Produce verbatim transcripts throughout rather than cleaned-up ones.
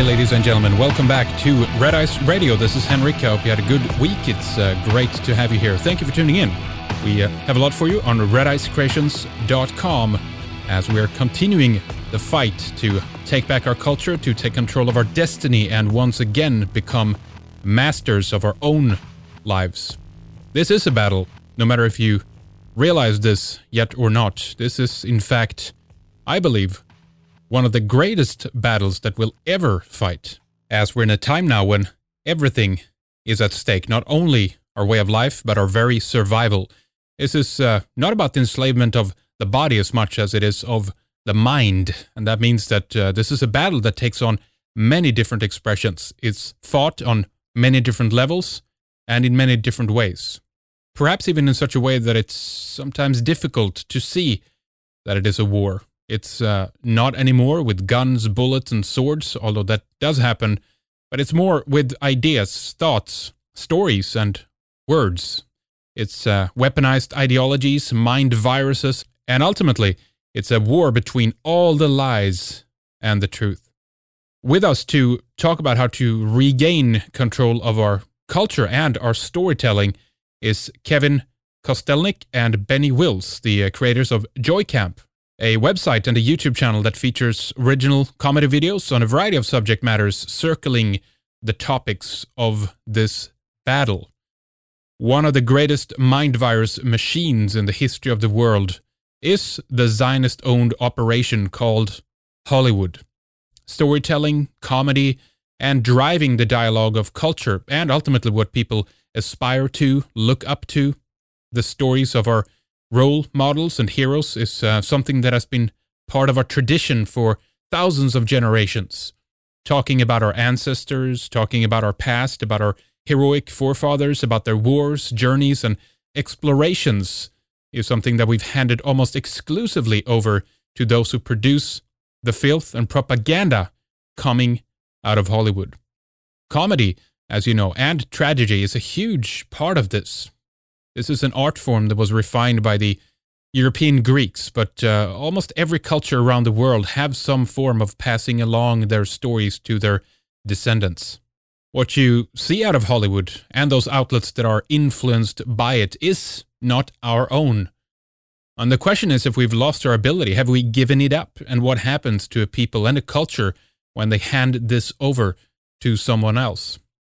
Hi, ladies and gentlemen. Welcome back to Red Ice Radio. This is Henrik. I hope you had a good week. It's uh, great to have you here. Thank you for tuning in. We uh, have a lot for you on red ice creations dot com as we are continuing the fight to take back our culture, to take control of our destiny, and once again become masters of our own lives. This is a battle, no matter if you realize this yet or not. This is, in fact, I believe, one of the greatest battles that we'll ever fight, as we're in a time now when everything is at stake, not only our way of life, but our very survival. This is uh, not about the enslavement of the body as much as it is of the mind, and that means that uh, this is a battle that takes on many different expressions. It's fought on many different levels and in many different ways. Perhaps even in such a way that it's sometimes difficult to see that it is a war. It's uh, not anymore with guns, bullets, and swords, although that does happen, but it's more with ideas, thoughts, stories, and words. It's uh, weaponized ideologies, mind viruses, and ultimately, it's a war between all the lies and the truth. With us to talk about how to regain control of our culture and our storytelling is Kevin Kostelnik and Benny Wills, the uh, creators of Joycamp, a website and a YouTube channel that features original comedy videos on a variety of subject matters circling the topics of this battle. One of the greatest mind virus machines in the history of the world is the Zionist-owned operation called Hollywood. Storytelling, comedy, and driving the dialogue of culture, and ultimately what people aspire to, look up to. The stories of our role models and heroes is uh, something that has been part of our tradition for thousands of generations. Talking about our ancestors, talking about our past, about our heroic forefathers, about their wars, journeys, and explorations is something that we've handed almost exclusively over to those who produce the filth and propaganda coming out of Hollywood. Comedy, as you know, and tragedy is a huge part of this. This is an art form that was refined by the European Greeks, but uh, almost every culture around the world have some form of passing along their stories to their descendants. What you see out of Hollywood and those outlets that are influenced by it is not our own. And the question is if we've lost our ability, have we given it up? And what happens to a people and a culture when they hand this over to someone else?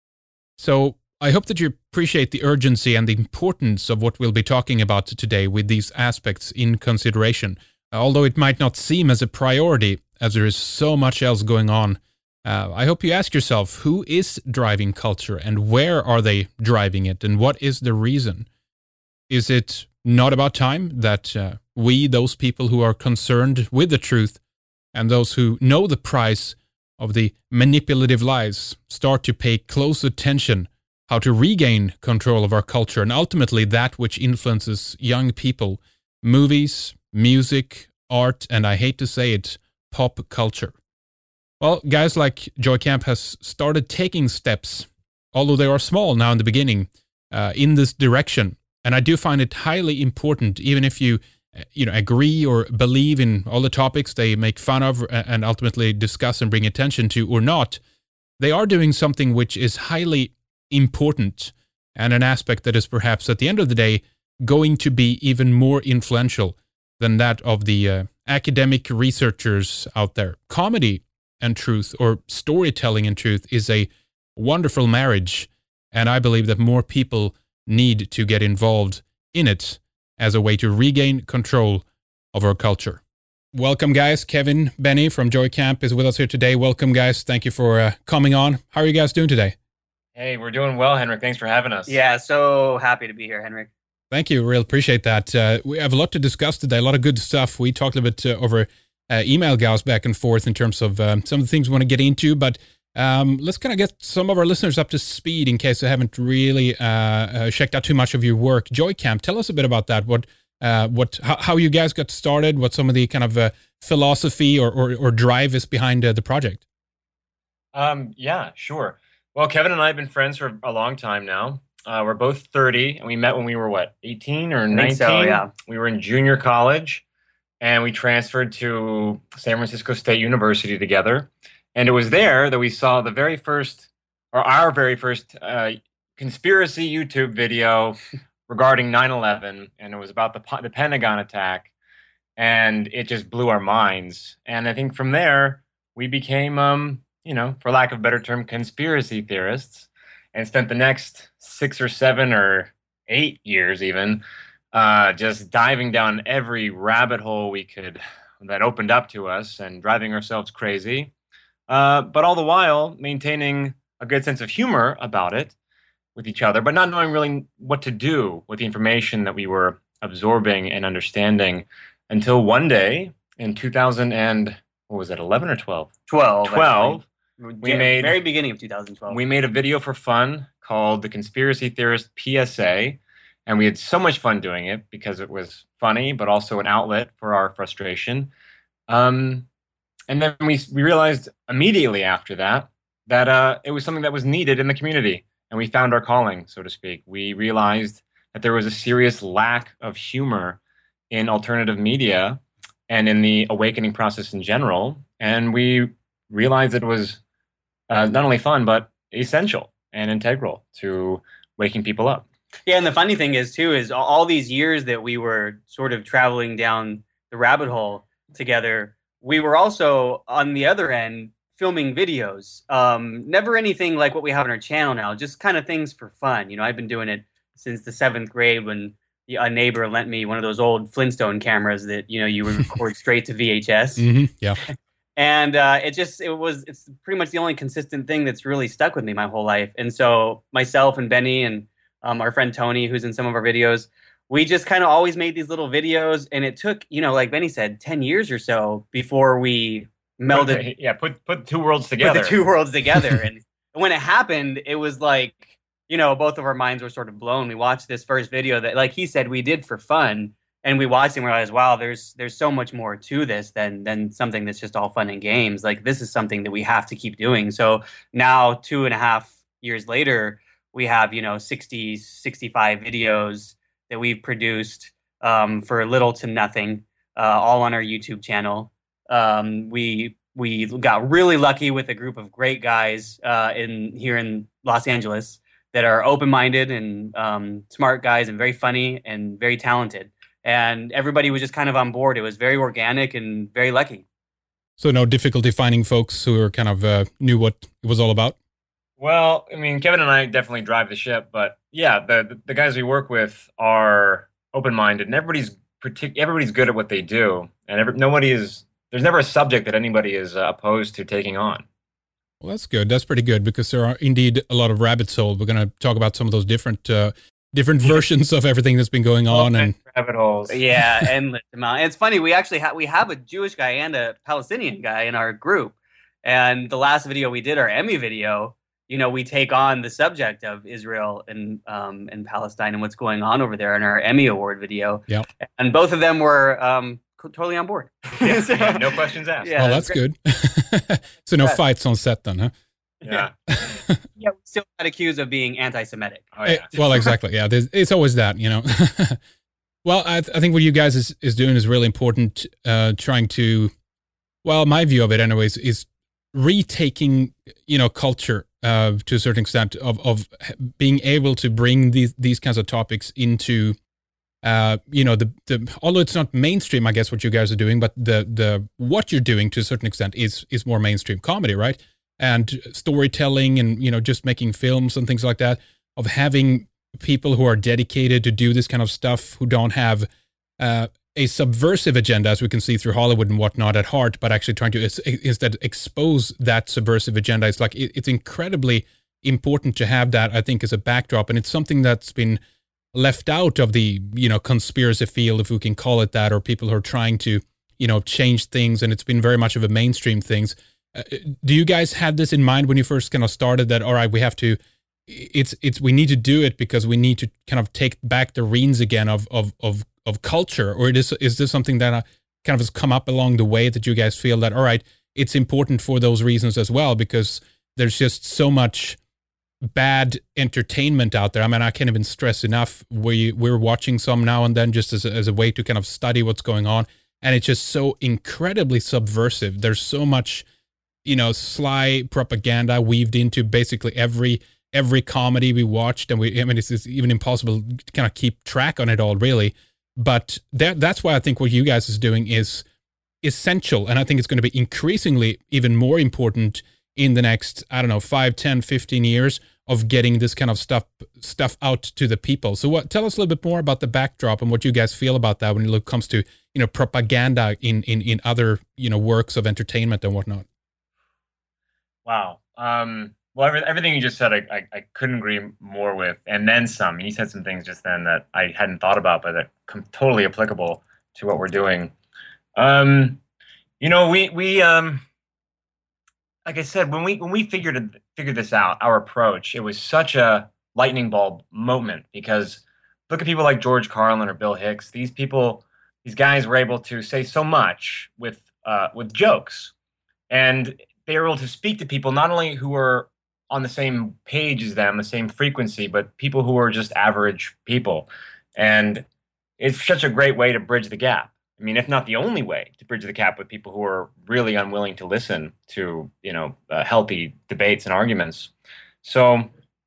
So I hope that you appreciate the urgency and the importance of what we'll be talking about today with these aspects in consideration. Although it might not seem as a priority, as there is so much else going on, uh, I hope you ask yourself, who is driving culture and where are they driving it and what is the reason? Is it not about time that uh, we, those people who are concerned with the truth and those who know the price of the manipulative lies, start to pay close attention how to regain control of our culture and ultimately that which influences young people, movies, music, art, and I hate to say it, pop culture? Well, guys like Joycamp has started taking steps, although they are small now in the beginning, uh, in this direction. And I do find it highly important, even if you, you know, agree or believe in all the topics they make fun of and ultimately discuss and bring attention to or not, they are doing something which is highly important and an aspect that is perhaps at the end of the day going to be even more influential than that of the uh, academic researchers out there. Comedy and truth, or storytelling and truth, is a wonderful marriage, and I believe that more people need to get involved in it as a way to regain control of our culture. Welcome, guys. Kevin, Benny from Joycamp is with us here today. Welcome, guys. Thank you for uh, coming on. How are you guys doing today? Hey, we're doing well, Henrik. Thanks for having us. Yeah, so happy to be here, Henrik. Thank you. Really appreciate that. Uh, we have a lot to discuss today, a lot of good stuff. We talked a little bit uh, over uh, email gals back and forth in terms of um, some of the things we want to get into, but um, let's kind of get some of our listeners up to speed in case they haven't really uh, uh, checked out too much of your work. Joycamp, tell us a bit about that. What, uh, what, how, how you guys got started, what some of the kind of uh, philosophy or, or, or drive is behind uh, the project. Um, yeah, sure. Well, Kevin and I have been friends for a long time now. Uh, we're both thirty, and we met when we were, what, eighteen or nineteen? So, yeah. We were in junior college, and we transferred to San Francisco State University together. And it was there that we saw the very first, or our very first uh, conspiracy YouTube video regarding nine eleven, and it was about the, the Pentagon attack, and it just blew our minds. And I think from there, we became, um, you know, for lack of a better term, conspiracy theorists, and spent the next six or seven or eight years even uh, just diving down every rabbit hole we could that opened up to us and driving ourselves crazy, uh, but all the while maintaining a good sense of humor about it with each other, but not knowing really what to do with the information that we were absorbing and understanding until one day in two thousand and what was it, eleven or twelve? twelve. twelve. Actually. We made very beginning of two thousand twelve. We made a video for fun called the Conspiracy Theorist P S A, and we had so much fun doing it because it was funny, but also an outlet for our frustration. Um, and then we we realized immediately after that that uh, it was something that was needed in the community, and we found our calling, so to speak. We realized that there was a serious lack of humor in alternative media and in the awakening process in general, and we realized it was uh, not only fun, but essential and integral to waking people up. Yeah, and the funny thing is, too, is all these years that we were sort of traveling down the rabbit hole together, we were also, on the other end, filming videos. Um, never anything like what we have on our channel now, just kind of things for fun. You know, I've been doing it since the seventh grade when a neighbor lent me one of those old Flintstone cameras that, you know, you would record straight to V H S. Mm-hmm, yeah. And uh, it just, it was, it's pretty much the only consistent thing that's really stuck with me my whole life. And so myself and Benny and um, our friend Tony, who's in some of our videos, we just kind of always made these little videos. And it took, you know, like Benny said, ten years or so before we melded. Put the, yeah, put, put two worlds together. Put the two worlds together. And when it happened, it was like, you know, both of our minds were sort of blown. We watched this first video that, like he said, we did for fun. And we watched and realized, wow, there's there's so much more to this than than something that's just all fun and games. Like, this is something that we have to keep doing. So now, two and a half years later, we have, you know, sixty, sixty-five videos that we've produced um, for little to nothing, uh, all on our YouTube channel. Um, we we got really lucky with a group of great guys uh, in here in Los Angeles that are open-minded and um, smart guys and very funny and very talented. And everybody was just kind of on board. It was very organic and very lucky. So no difficulty finding folks who are kind of uh, knew what it was all about? Well, I mean, Kevin and I definitely drive the ship, but yeah, the the guys we work with are open-minded, and everybody's partic- everybody's good at what they do, and every, nobody is. There's never a subject that anybody is uh, opposed to taking on. Well, that's good. That's pretty good, because there are indeed a lot of rabbit holes. We're going to talk about some of those different uh, different versions of everything that's been going on, and rabbit holes. Yeah, endless amount. And it's funny, we actually have we have a Jewish guy and a Palestinian guy in our group. And the last video we did, our Emmy video, you know, we take on the subject of Israel and um, and Palestine and what's going on over there in our Emmy Award video. Yeah, and both of them were um, totally on board. Yeah, so, yeah, no questions asked. Yeah, well, that's good. So no yeah. fights on set then, huh? Yeah. Yeah, we still got accused of being anti-Semitic. Oh, yeah. Well, exactly. Yeah, it's always that, you know. Well, I, th- I think what you guys is, is doing is really important, uh, trying to, well, my view of it anyways, is retaking, you know, culture uh, to a certain extent of, of being able to bring these, these kinds of topics into, uh, you know, the, the, although it's not mainstream, I guess, what you guys are doing, but the, the, what you're doing to a certain extent is, is more mainstream comedy, right? And storytelling and, you know, just making films and things like that, of having people who are dedicated to do this kind of stuff, who don't have uh, a subversive agenda, as we can see through Hollywood and whatnot, at heart, but actually trying to instead expose that subversive agenda. It's like, it, it's incredibly important to have that, I think, as a backdrop. And it's something that's been left out of the, you know, conspiracy field, if we can call it that, or people who are trying to, you know, change things. And it's been very much of a mainstream things. Uh, do you guys have this in mind when you first kind of started, that, all right, we have to, it's, it's, we need to do it because we need to kind of take back the reins again of, of, of, of culture? Or it is, is this something that uh, kind of has come up along the way that you guys feel that, all right, it's important for those reasons as well, because there's just so much bad entertainment out there? I mean, I can't even stress enough. We, we're watching some now and then just as a, as a way to kind of study what's going on. And it's just so incredibly subversive. There's so much you know, sly propaganda weaved into basically every every comedy we watched, and we I mean it's, it's even impossible to kind of keep track on it all, really. But that that's why I think what you guys is doing is essential, and I think it's going to be increasingly even more important in the next, I don't know, five, ten, fifteen years of getting this kind of stuff stuff out to the people. So what, tell us a little bit more about the backdrop and what you guys feel about that when it comes to, you know, propaganda in, in, in other, you know, works of entertainment and whatnot. Wow. Um, well, every, everything you just said, I, I, I couldn't agree more with, and then some. You said some things just then that I hadn't thought about, but that come totally applicable to what we're doing. Um, you know, we, we, um, like I said, when we when we figured figured this out, our approach, it was such a lightning bulb moment, because look at people like George Carlin or Bill Hicks. These people, these guys were able to say so much with uh, with jokes, and they were able to speak to people not only who were on the same page as them, the same frequency, but people who were just average people. And it's such a great way to bridge the gap. I mean, if not the only way to bridge the gap with people who are really unwilling to listen to, you know, uh, healthy debates and arguments. So,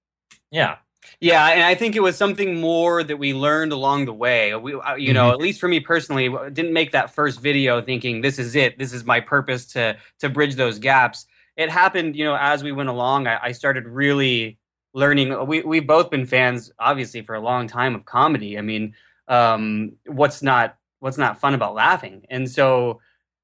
yeah. Yeah, and I think it was something more that we learned along the way. We, you mm-hmm. know, at least for me personally, didn't make that first video thinking this is it, this is my purpose to to bridge those gaps. It happened, you know, as we went along. I, I started really learning. We we've both been fans, obviously, for a long time of comedy. I mean, um, what's not what's not fun about laughing? And so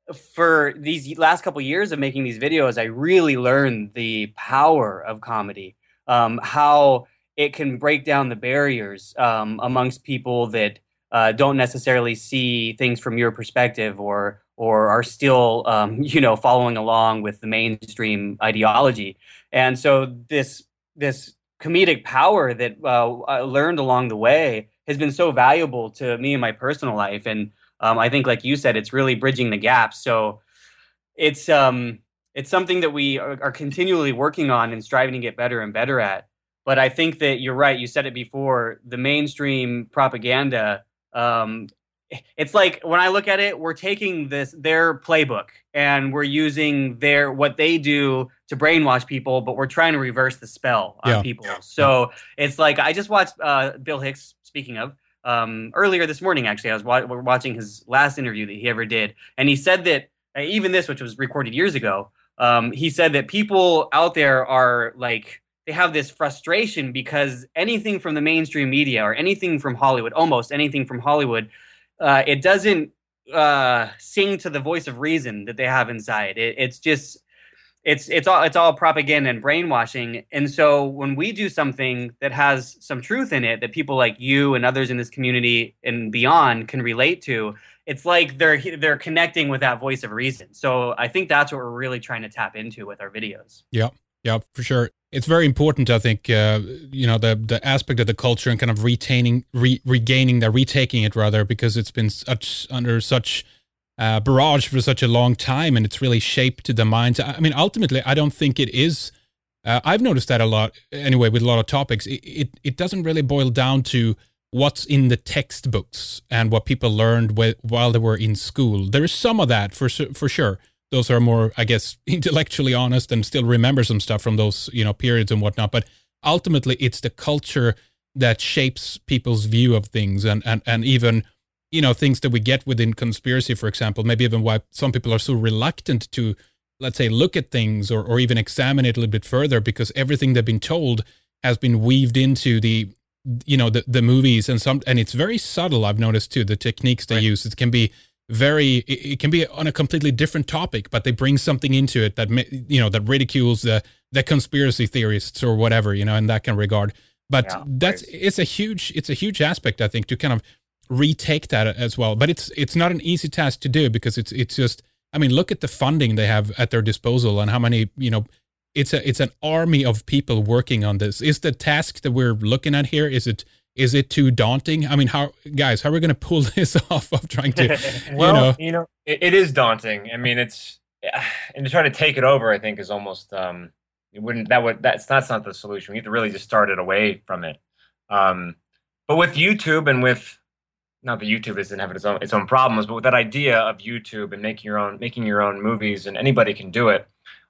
for these last couple of years of making these videos, I really learned the power of comedy, um, how it can break down the barriers um, amongst people that uh, don't necessarily see things from your perspective, or or are still, um, you know, following along with the mainstream ideology. And so this this comedic power that uh, I learned along the way has been so valuable to me in my personal life. And um, I think, like you said, it's really bridging the gap. So it's um, it's something that we are, are continually working on and striving to get better and better at. But I think that you're right. You said it before. The mainstream propaganda, um, it's like, when I look at it, we're taking this their playbook and we're using their what they do to brainwash people, but we're trying to reverse the spell on yeah. people. So it's like, I just watched uh, Bill Hicks, speaking of, um, earlier this morning, actually. I was wa- watching his last interview that he ever did. And he said that, uh, even this, which was recorded years ago, um, he said that people out there are like, they have this frustration because anything from the mainstream media or anything from Hollywood, almost anything from Hollywood, uh, it doesn't uh, sing to the voice of reason that they have inside. It, it's just, it's it's all it's all propaganda and brainwashing. And so when we do something that has some truth in it, that people like you and others in this community and beyond can relate to, it's like they're they're connecting with that voice of reason. So I think that's what we're really trying to tap into with our videos. Yeah, yeah, for sure. It's very important, I think, uh, you know, the the aspect of the culture and kind of retaining, re, regaining that, retaking it rather, because it's been such under such uh, barrage for such a long time, and it's really shaped the minds. I mean, ultimately, I don't think it is. Uh, I've noticed that a lot anyway with a lot of topics. It, it it doesn't really boil down to what's in the textbooks and what people learned wh- while they were in school. There is some of that for for sure. Those are more, I guess, intellectually honest and still remember some stuff from those, you know, periods and whatnot. But ultimately, it's the culture that shapes people's view of things, and, and, and even, you know, things that we get within conspiracy, for example, maybe even why some people are so reluctant to, let's say, look at things or, or even examine it a little bit further, because everything they've been told has been weaved into the, you know, the, the movies and some, and it's very subtle. I've noticed too, the techniques they right. use. It can be very it, it can be on a completely different topic, but they bring something into it that, you know, that ridicules the the conspiracy theorists or whatever, you know, in that kind of regard. But yeah, that's right. it's a huge it's a huge aspect, I think, to kind of retake that as well. But it's it's not an easy task to do, because it's it's just, I mean, look at the funding they have at their disposal and how many, you know, it's a it's an army of people working on this. Is the task that we're looking at here, is it Is it too daunting? I mean, how, guys, how are we going to pull this off of trying to, well, you know? You know, it, it is daunting. I mean, it's, and to try to take it over, I think, is almost, um, it wouldn't, that would, that's, that's not the solution. We have to really just start it away from it. Um, but with YouTube and with, not that YouTube doesn't have its own, its own problems, but with that idea of YouTube and making your own, making your own movies, and anybody can do it.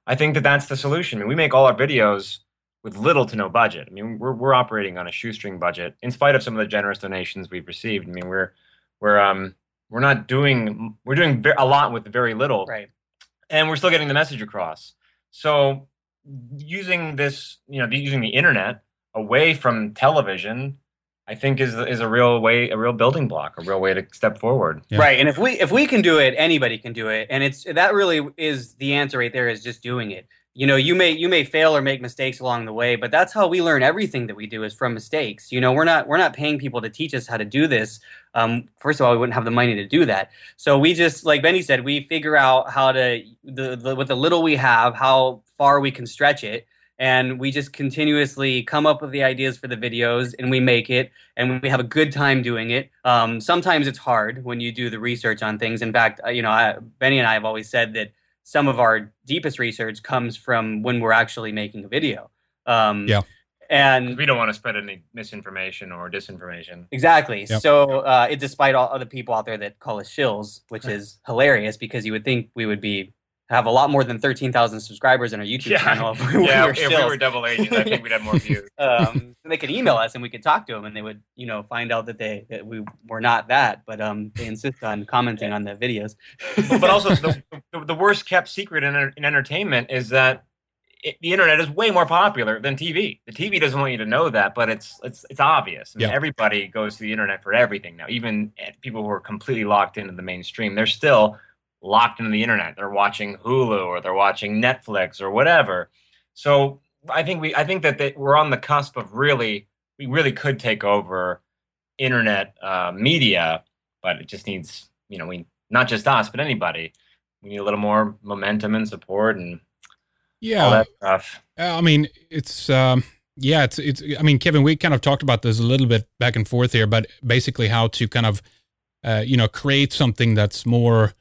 I think that that's the solution. I mean, we make all our videos with little to no budget. I mean, we're we're operating on a shoestring budget, in spite of some of the generous donations we've received. I mean, we're we're um we're not doing we're doing a lot with very little, right? And we're still getting the message across. So, using this, you know, using the internet away from television, I think is is a real way, a real building block, a real way to step forward. Yeah. Right. And if we if we can do it, anybody can do it. And it's that really is the answer right there, is just doing it. You know, you may you may fail or make mistakes along the way, but that's how we learn everything that we do, is from mistakes. You know, we're not we're not paying people to teach us how to do this. Um, first of all, we wouldn't have the money to do that. So we just, like Benny said, we figure out how to the, the with the little we have, how far we can stretch it. And we just continuously come up with the ideas for the videos, and we make it, and we have a good time doing it. Um, sometimes it's hard when you do the research on things. In fact, you know, I, Benny and I have always said that some of our deepest research comes from when we're actually making a video. Um, yeah. And we don't want to spread any misinformation or disinformation. Exactly. Yep. So uh, it, despite all other people out there that call us shills, which is hilarious, because you would think we would be have a lot more than thirteen thousand subscribers on our YouTube yeah. channel. If we, yeah, were, if we were double agents, I think we'd have more views. um, they could email us and we could talk to them, and they would, you know, find out that they that we were not that, but um, they insist on commenting yeah. on the videos. but, but also, the, the, the worst kept secret in, in entertainment is that it, the internet is way more popular than T V. The T V doesn't want you to know that, but it's it's it's obvious. I mean, yeah. everybody goes to the internet for everything now. Even people who are completely locked into the mainstream, they're still locked into the internet. They're watching Hulu or they're watching Netflix or whatever. So I think we, I think that they, we're on the cusp of really, we really could take over internet uh, media, but it just needs, you know, we not just us, but anybody. We need a little more momentum and support and yeah, all that stuff. I mean, it's um, yeah, it's it's. I mean, Kevin, we kind of talked about this a little bit back and forth here, but basically how to kind of, uh, you know, create something that's more.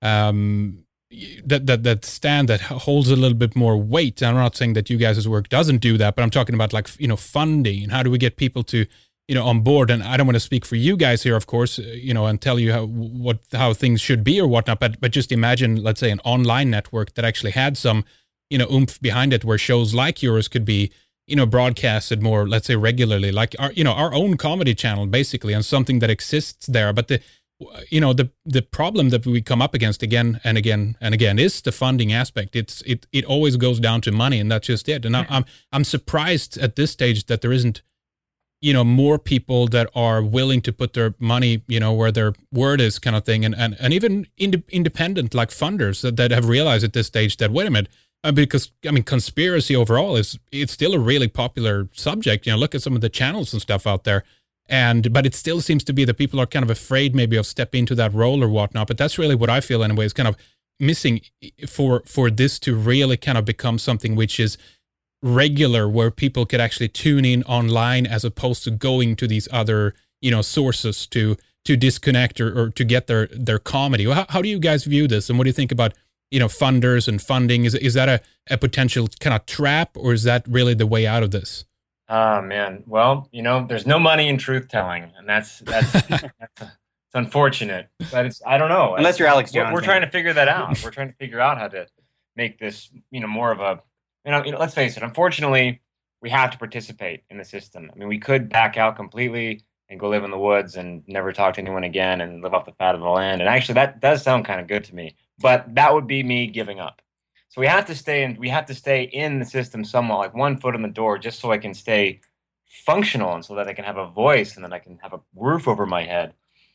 Um, that that that stand that holds a little bit more weight. I'm not saying that you guys' work doesn't do that, but I'm talking about, like, you know, funding and how do we get people to, you know, on board. And I don't want to speak for you guys here, of course, you know, and tell you how what how things should be or whatnot. But but just imagine, let's say, an online network that actually had some, you know, oomph behind it, where shows like yours could be, you know, broadcasted more, let's say, regularly, like our, you know, our own comedy channel, basically, and something that exists there. But the you know, the the problem that we come up against again and again and again is the funding aspect. It's it it always goes down to money, and that's just it. And I'm I'm surprised at this stage that there isn't, you know, more people that are willing to put their money, you know, where their word is, kind of thing, and and, and even ind- independent like funders that, that have realized at this stage that, wait a minute, uh, because I mean, conspiracy overall is it's still a really popular subject. You know, look at some of the channels and stuff out there. And but it still seems to be that people are kind of afraid maybe of stepping into that role or whatnot. But that's really what I feel anyway, is kind of missing for for this to really kind of become something which is regular, where people could actually tune in online as opposed to going to these other, you know, sources to to disconnect or, or to get their their comedy. How, how do you guys view this, and what do you think about, you know, funders and funding? Is is that a, a potential kind of trap, or is that really the way out of this? Oh man, well, you know, there's no money in truth telling, and that's that's, that's it's unfortunate. But it's I don't know. Unless you're Alex Jones, we're, we're trying to figure that out. We're trying to figure out how to make this, you know, more of a, you know, you know, let's face it. Unfortunately, we have to participate in the system. I mean, we could back out completely and go live in the woods and never talk to anyone again and live off the fat of the land. And actually, that does sound kind of good to me. But that would be me giving up. So we have to stay in. We have to stay in the system somewhat, like one foot in the door, just so I can stay functional and so that I can have a voice and then I can have a roof over my head.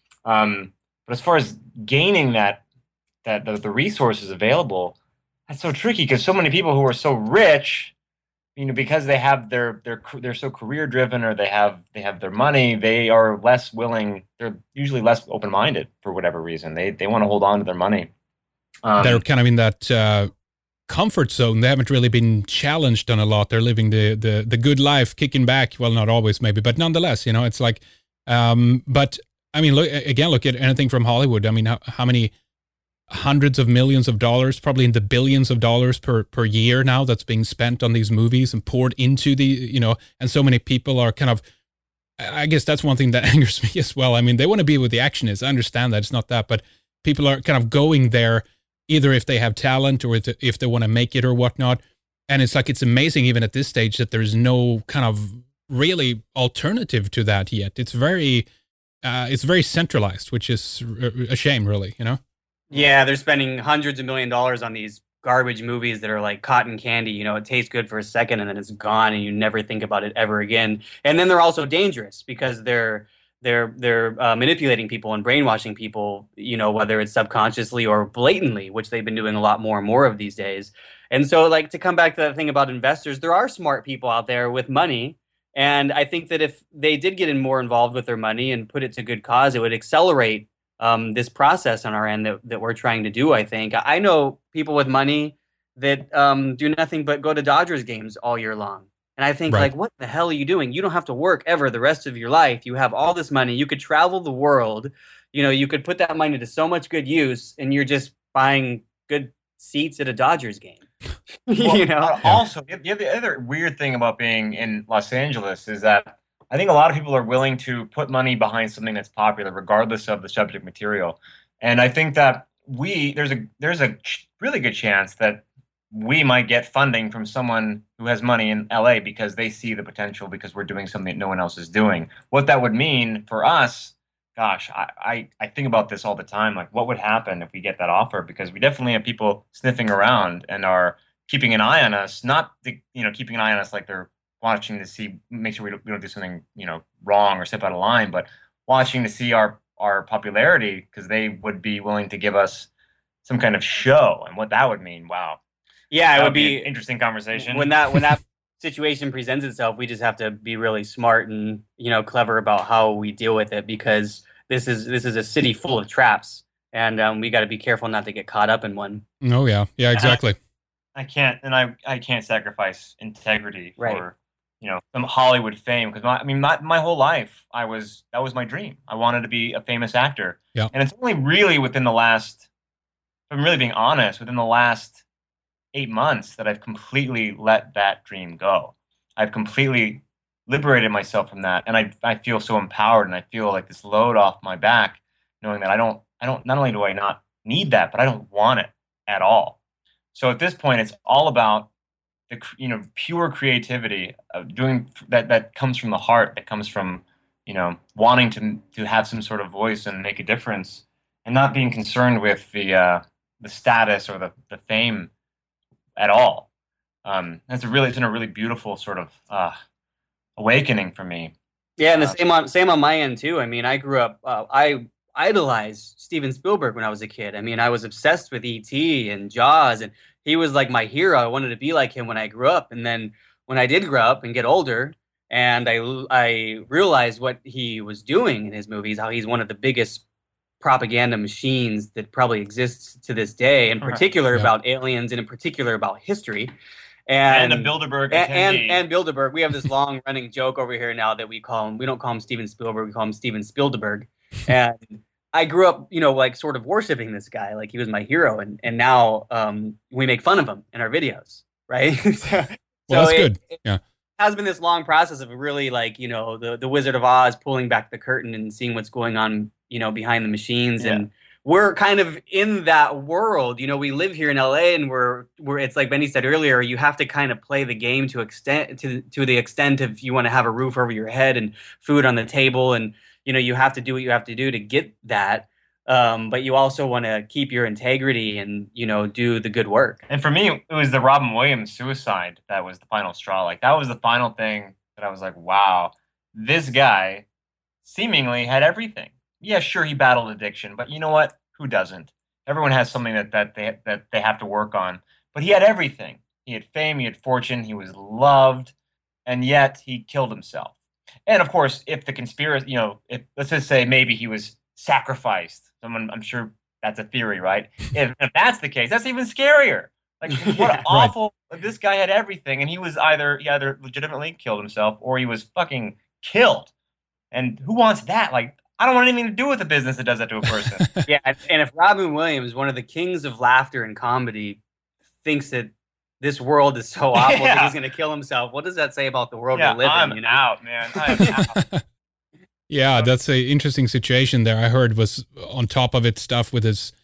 Um, but as far as gaining that, that the, the resources available, that's so tricky, because so many people who are so rich, you know, because they have their their they're so career driven, or they have they have their money, they are less willing. They're usually less open minded for whatever reason. They they want to hold on to their money. Um, they're kind of in that. Uh... comfort zone. They haven't really been challenged on a lot. They're living the the the good life, kicking back. Well, not always maybe, but nonetheless, you know, it's like, um, but I mean, look again, look at anything from Hollywood. I mean, how, how many hundreds of millions of dollars, probably in the billions of dollars per, per year now that's being spent on these movies and poured into the, you know, and so many people are kind of, I guess that's one thing that angers me as well. I mean, they want to be where the action is. I understand that, it's not that, but people are kind of going there either if they have talent or if, if they want to make it or whatnot. And it's like, it's amazing even at this stage that there's no kind of really alternative to that yet. It's very, uh, it's very centralized, which is a shame, really, you know? Yeah, they're spending hundreds of million dollars on these garbage movies that are like cotton candy. You know, it tastes good for a second and then it's gone and you never think about it ever again. And then they're also dangerous because they're they're they're uh, manipulating people and brainwashing people, you know, whether it's subconsciously or blatantly, which they've been doing a lot more and more of these days. And so, like, to come back to that thing about investors, there are smart people out there with money. And I think that if they did get in more involved with their money and put it to good cause, it would accelerate um, this process on our end that, that we're trying to do, I think. I know people with money that um, do nothing but go to Dodgers games all year long. And I think, right. like, what the hell are you doing? You don't have to work ever the rest of your life. You have all this money. You could travel the world. You know, you could put that money to so much good use, and you're just buying good seats at a Dodgers game. Well, you know. Uh, also, the, the other weird thing about being in Los Angeles is that I think a lot of people are willing to put money behind something that's popular, regardless of the subject material. And I think that we there's a there's a really good chance that we might get funding from someone who has money in L A because they see the potential because we're doing something that no one else is doing. What that would mean for us, gosh, I, I, I think about this all the time. Like, what would happen if we get that offer? Because we definitely have people sniffing around and are keeping an eye on us, not the, you know, keeping an eye on us like they're watching to see, make sure we don't, we don't do something, you know, wrong or step out of line, but watching to see our, our popularity because they would be willing to give us some kind of show and what that would mean. Wow. Yeah, it that would be, be an interesting conversation. When that when that situation presents itself, we just have to be really smart and, you know, clever about how we deal with it, because this is this is a city full of traps, and um, we got to be careful not to get caught up in one. Oh yeah, yeah, exactly. I, I can't, and I I can't sacrifice integrity for right. you know some Hollywood fame, because I mean my my whole life I was that was my dream. I wanted to be a famous actor. Yeah, and it's only really within the last, if I'm really being honest, within the last eight months that I've completely let that dream go. I've completely liberated myself from that, and I I feel so empowered, and I feel like this load off my back, knowing that I don't I don't not only do I not need that, but I don't want it at all. So at this point, it's all about the you know pure creativity of doing that that comes from the heart, that comes from you know wanting to to have some sort of voice and make a difference, and not being concerned with the uh, the status or the the fame at all. Um, it's a really, it's been a really beautiful sort of uh, awakening for me. Yeah, and the uh, same on same on my end too. I mean, I grew up, uh, I idolized Steven Spielberg when I was a kid. I mean, I was obsessed with E T and Jaws, and he was like my hero. I wanted to be like him when I grew up. And then when I did grow up and get older, and I I realized what he was doing in his movies, how he's one of the biggest propaganda machines that probably exists to this day, in particular yeah. about aliens and in particular about history. And, and a Bilderberg and, and and Bilderberg. We have this long running joke over here now that we call him, we don't call him Steven Spielberg, we call him Steven Spielberg. And I grew up, you know, like sort of worshiping this guy, like he was my hero, and and now um, we make fun of him in our videos, right? so, well, that's it, good. It yeah. has been this long process of really, like, you know, the the Wizard of Oz, pulling back the curtain and seeing what's going on, you know, behind the machines. Yeah. And we're kind of in that world. You know, we live here in L A, and we're we're it's like Benny said earlier, you have to kind of play the game to extent to to the extent of you want to have a roof over your head and food on the table, and you know, you have to do what you have to do to get that. Um, but you also want to keep your integrity and, you know, do the good work. And for me, it was the Robin Williams suicide that was the final straw. Like, that was the final thing that I was like, wow, this guy seemingly had everything. Yeah, sure, he battled addiction, but you know what? Who doesn't? Everyone has something that, that they that they have to work on. But he had everything. He had fame, he had fortune, he was loved, and yet he killed himself. And of course, if the conspiracy, you know, if let's just say maybe he was sacrificed. Someone, I'm sure that's a theory, right? If, if that's the case, that's even scarier. Like, what yeah, awful! Right. This guy had everything, and he was either he either legitimately killed himself, or he was fucking killed. And who wants that? Like, I don't want anything to do with a business that does that to a person. Yeah, and if Robin Williams, one of the kings of laughter and comedy, thinks that this world is so awful yeah. that he's going to kill himself, what does that say about the world yeah, we live I'm in? You know? out, man. I'm out. Yeah, that's an interesting situation there. I heard was on top of it stuff with his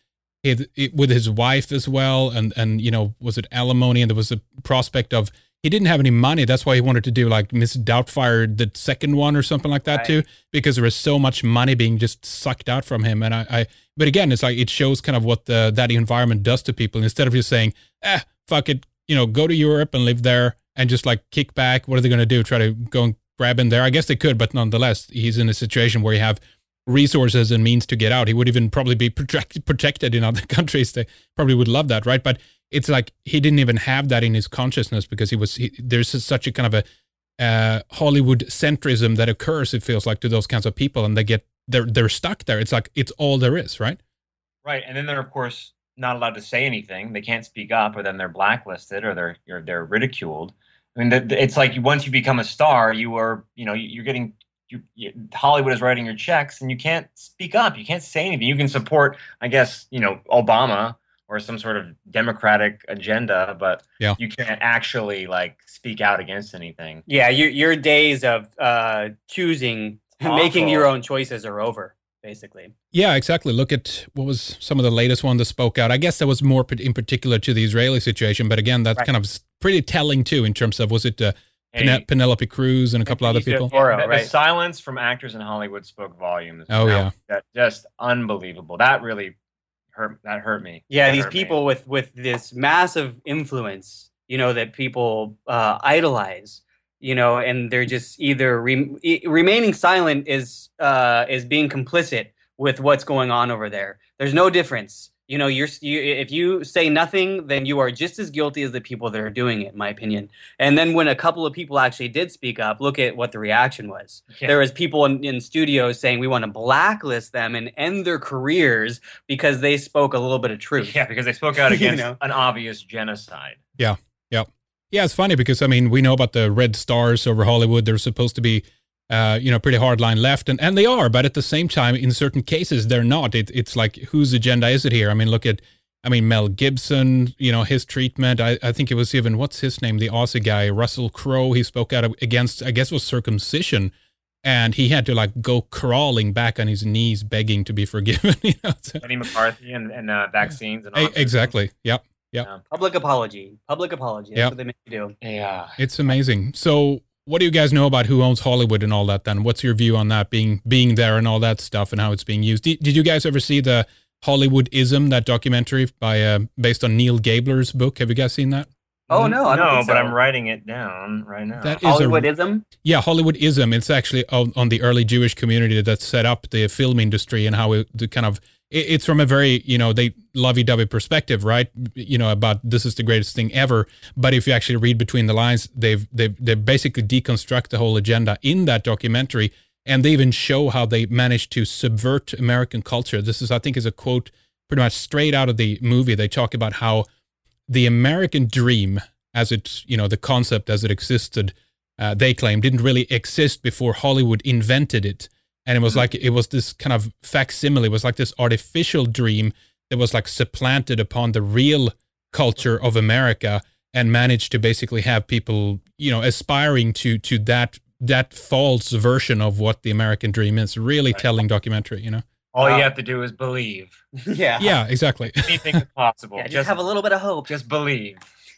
his, it, with his wife as well, and and you know, was it alimony? And there was a prospect of he didn't have any money. That's why he wanted to do like Miss Doubtfire, the second one or something like that right. too, because there was so much money being just sucked out from him. And I, I but again, it's like it shows kind of what the that environment does to people. Instead of just saying, eh, fuck it, you know, go to Europe and live there and just like kick back. What are they going to do? Try to go and grab in there? I guess they could, but nonetheless, he's in a situation where you have resources and means to get out. He would even probably be protect, protected in other countries. They probably would love that, right? But it's like he didn't even have that in his consciousness because he was. He, there's such a kind of a uh, Hollywood centrism that occurs. It feels like to those kinds of people, and they get they're they're stuck there. It's like it's all there is, right? Right, and then they're of course not allowed to say anything. They can't speak up, or then they're blacklisted, or they're or they're ridiculed. I mean, the, the, it's like once you become a star, you are you know you're getting. You, you, Hollywood is writing your checks, and you can't speak up. You can't say anything. You can support, I guess, you know, Obama or some sort of democratic agenda, but yeah. you can't actually like speak out against anything. Yeah, your your days of uh, choosing, Awful. making your own choices are over, basically. Yeah, exactly. Look at what was some of the latest one that spoke out. I guess that was more in particular to the Israeli situation, but again, that's right. kind of pretty telling too in terms of was it. Uh, Pen- Penelope Cruz and a couple other people. Toro, the, right. the silence from actors in Hollywood spoke volumes. Oh you know, yeah, that just unbelievable. That really hurt. That hurt me. Yeah, that these people me. with with this massive influence, you know, that people uh, idolize, you know, and they're just either re- remaining silent is uh, is being complicit with what's going on over there. There's no difference. You know, you're you, if you say nothing, then you are just as guilty as the people that are doing it, in my opinion. And then when a couple of people actually did speak up, look at what the reaction was. Yeah. There was people in, in studios saying we want to blacklist them and end their careers because they spoke a little bit of truth. Yeah, because they spoke out against you know? an obvious genocide. Yeah, yeah. Yeah, it's funny because, I mean, we know about the red stars over Hollywood. They're supposed to be Uh, you know, pretty hardline left, and, and they are, but at the same time, in certain cases, they're not. It, it's like, whose agenda is it here? I mean, look at, I mean, Mel Gibson, you know, his treatment. I, I think it was even, what's his name? The Aussie guy, Russell Crowe. He spoke out against, I guess it was circumcision, and he had to like go crawling back on his knees, begging to be forgiven. You know, so. Jenny McCarthy and, and uh, vaccines and all that. Exactly. Yep. Yep. Yeah. Public apology. Public apology. That's yep. what they make you do. Yeah. It's amazing. So, what do you guys know about who owns Hollywood and all that then? What's your view on that, being being there and all that stuff and how it's being used? Did, did you guys ever see the Hollywoodism, that documentary by uh, based on Neil Gabler's book? Have you guys seen that? Oh, no. I don't no, think so. but I'm writing it down right now. That is Hollywoodism? A, yeah, Hollywoodism. It's actually on, on the early Jewish community that set up the film industry and how it the kind of, it, it's from a very, you know, they lovey-dovey perspective, right? You know, about this is the greatest thing ever. But if you actually read between the lines, they've, they've, they basically deconstruct the whole agenda in that documentary. And they even show how they managed to subvert American culture. This is, I think, is a quote pretty much straight out of the movie. They talk about how the American dream, as it, you know, the concept as it existed, uh, they claim, didn't really exist before Hollywood invented it. And it was like, it was this kind of facsimile, it was like this artificial dream that was like supplanted upon the real culture of America and managed to basically have people, you know, aspiring to to that that false version of what the American dream is. Really right. telling documentary, you know? All um, you have to do is believe. Yeah. Yeah, exactly. Anything is possible. Yeah, just, just have a little bit of hope. Just believe.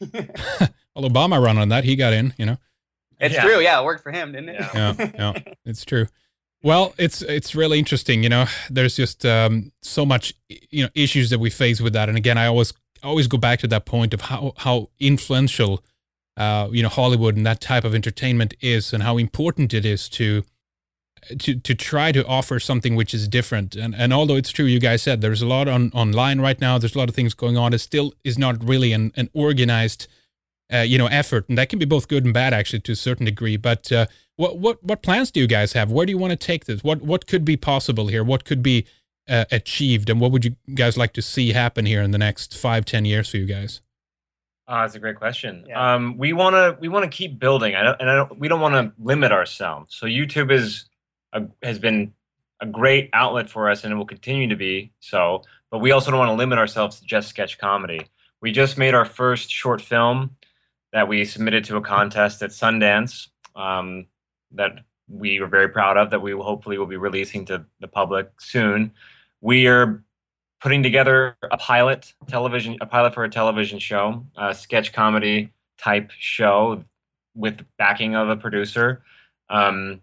Well, Obama ran on that. He got in, you know. It's yeah. true. Yeah, it worked for him, didn't it? Yeah, yeah, yeah. It's true. Well, it's it's really interesting, you know. There's just um, so much, you know, issues that we face with that. And again, I always always go back to that point of how how influential, uh, you know, Hollywood and that type of entertainment is, and how important it is to to to try to offer something which is different. And and although it's true, you guys said there's a lot on online right now. There's a lot of things going on. It still is not really an an organized, uh, you know, effort, and that can be both good and bad actually to a certain degree. But uh, What what what plans do you guys have? Where do you want to take this? What what could be possible here? What could be uh, achieved? And what would you guys like to see happen here in the next five, ten years for you guys? Uh, that's a great question. Yeah. Um, we want to we want to keep building, I don't, and I don't, we don't want to limit ourselves. So YouTube is a, has been a great outlet for us, and it will continue to be so. But we also don't want to limit ourselves to just sketch comedy. We just made our first short film that we submitted to a contest at Sundance. Um, that we are very proud of, that we will hopefully will be releasing to the public soon. We are putting together a pilot television, a pilot for a television show, a sketch comedy type show with backing of a producer. Um,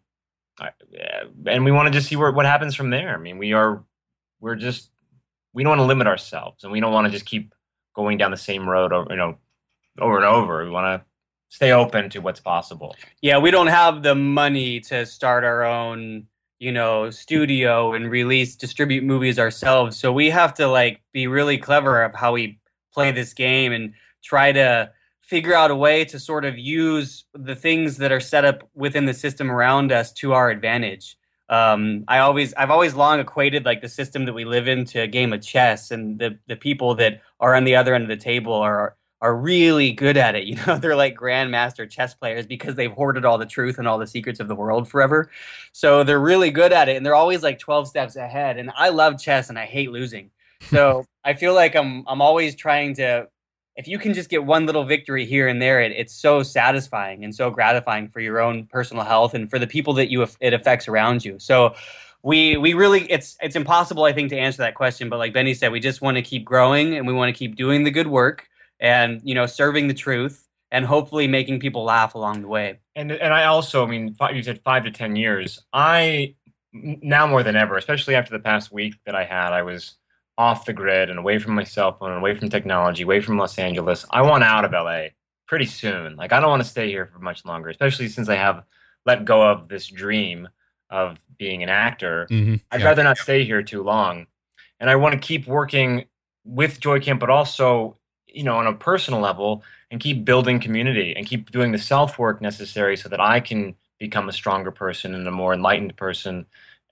and we want to just see where, what happens from there. I mean, we are, we're just, we don't want to limit ourselves, and we don't want to just keep going down the same road, over, you know, over and over. We want to stay open to what's possible. Yeah, we don't have the money to start our own, you know, studio and release, distribute movies ourselves. So we have to like be really clever of how we play this game and try to figure out a way to sort of use the things that are set up within the system around us to our advantage. Um, I always, I've always long equated like the system that we live in to a game of chess, and the the people that are on the other end of the table are are really good at it. You know, they're like grandmaster chess players because they've hoarded all the truth and all the secrets of the world forever. So they're really good at it, and they're always like twelve steps ahead. And I love chess, and I hate losing. So I feel like I'm I'm always trying to. If you can just get one little victory here and there, it, it's so satisfying and so gratifying for your own personal health and for the people that you it affects around you. So we we really it's it's impossible, I think, to answer that question. But like Benny said, we just want to keep growing, and we want to keep doing the good work, and you know, serving the truth, and hopefully making people laugh along the way. And and I also, I mean, five, you said five to ten years. I now more than ever, especially after the past week that I had, I was off the grid and away from my cell phone, and away from technology, away from Los Angeles. I want out of L A pretty soon. Like, I don't want to stay here for much longer, especially since I have let go of this dream of being an actor. Mm-hmm. I'd yeah. rather not stay here too long. And I want to keep working with Joy Camp, but also, you know, on a personal level, and keep building community and keep doing the self-work necessary so that I can become a stronger person and a more enlightened person,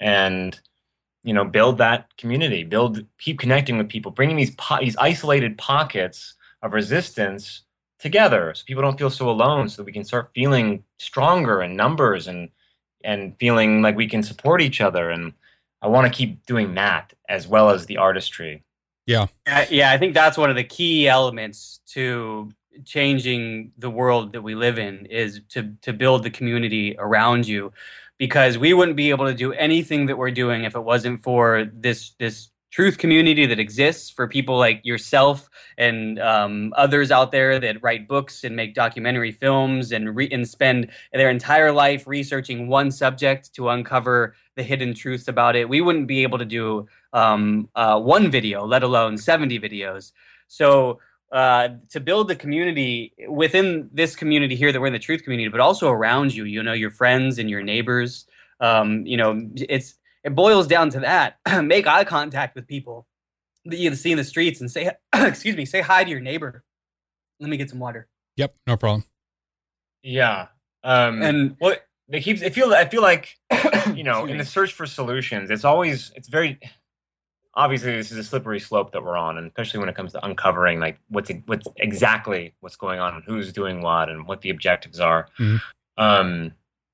and you know, build that community, build, keep connecting with people, bringing these po- these isolated pockets of resistance together, so people don't feel so alone, so that we can start feeling stronger in numbers, and and feeling like we can support each other. And I want to keep doing that as well as the artistry. Yeah, uh, yeah, I think that's one of the key elements to changing the world that we live in, is to to build the community around you. Because we wouldn't be able to do anything that we're doing if it wasn't for this this truth community that exists, for people like yourself and um, others out there that write books and make documentary films and re- and spend their entire life researching one subject to uncover the hidden truths about it. We wouldn't be able to do um, uh, one video, let alone seventy videos. So Uh, to build the community within this community here that we're in, the truth community, but also around you, you know, your friends and your neighbors. Um, you know, it's it boils down to that. Make eye contact with people that you see in the streets and say, excuse me, say hi to your neighbor. Let me get some water. Yep, no problem. Yeah. Um, and well, it keeps. I feel. I feel like, you know, in the search for solutions, it's always. It's very. Obviously, this is a slippery slope that we're on, and especially when it comes to uncovering like what's what's exactly what's going on and who's doing what and what the objectives are. Mm-hmm. Um,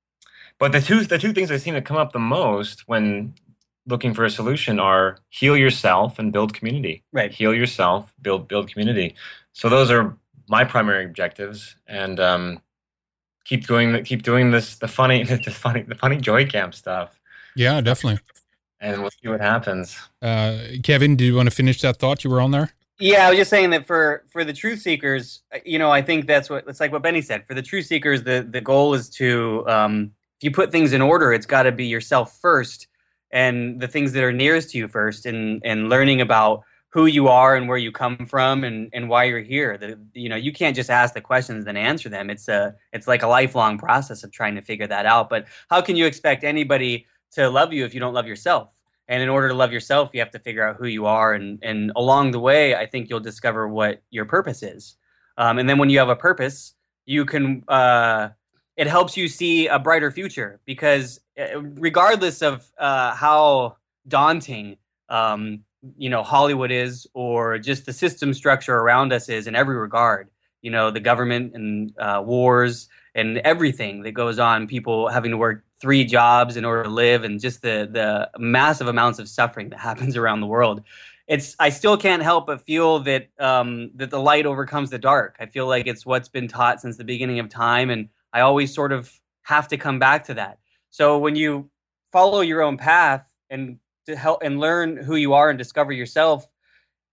but the two the two things that seem to come up the most when looking for a solution are heal yourself and build community. Right. Heal yourself, build build community. So those are my primary objectives, and um, keep doing keep doing this the funny the funny the funny Joy Camp stuff. Yeah, definitely. And we'll see what happens. Uh, Kevin, do you want to finish that thought? You were on there? Yeah, I was just saying that for, for the truth seekers, you know, I think that's what it's like what Benny said. For the truth seekers, the, the goal is to, um, if you put things in order, it's got to be yourself first, and the things that are nearest to you first, and, and learning about who you are and where you come from, and, and why you're here. The, you know, you can't just ask the questions and answer them. It's a it's like a lifelong process of trying to figure that out. But how can you expect anybody to love you if you don't love yourself? And in order to love yourself, you have to figure out who you are. And, and along the way, I think you'll discover what your purpose is. Um, and then when you have a purpose, you can, uh, it helps you see a brighter future, because regardless of uh, how daunting, um, you know, Hollywood is, or just the system structure around us is in every regard, you know, the government and uh, wars and everything that goes on, people having to work three jobs in order to live, and just the the massive amounts of suffering that happens around the world. It's I still can't help but feel that um, that the light overcomes the dark. I feel like it's what's been taught since the beginning of time, and I always sort of have to come back to that. So when you follow your own path and to help and learn who you are and discover yourself,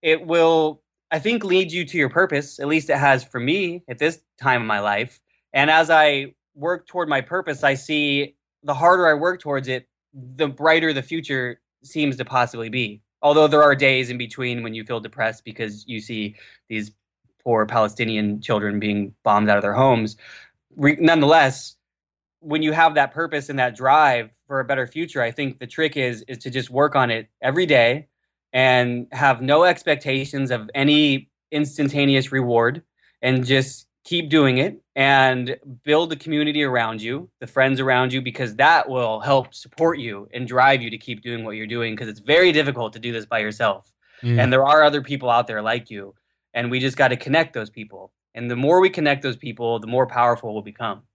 it will, I think, lead you to your purpose. At least it has for me at this time of my life. And as I work toward my purpose, I see the harder I work towards it, the brighter the future seems to possibly be. Although there are days in between when you feel depressed because you see these poor Palestinian children being bombed out of their homes. Re- nonetheless, when you have that purpose and that drive for a better future, I think the trick is is to just work on it every day and have no expectations of any instantaneous reward and just keep doing it and build the community around you, the friends around you, because that will help support you and drive you to keep doing what you're doing, because it's very difficult to do this by yourself. Mm. And there are other people out there like you, and we just got to connect those people. And the more we connect those people, the more powerful we'll become.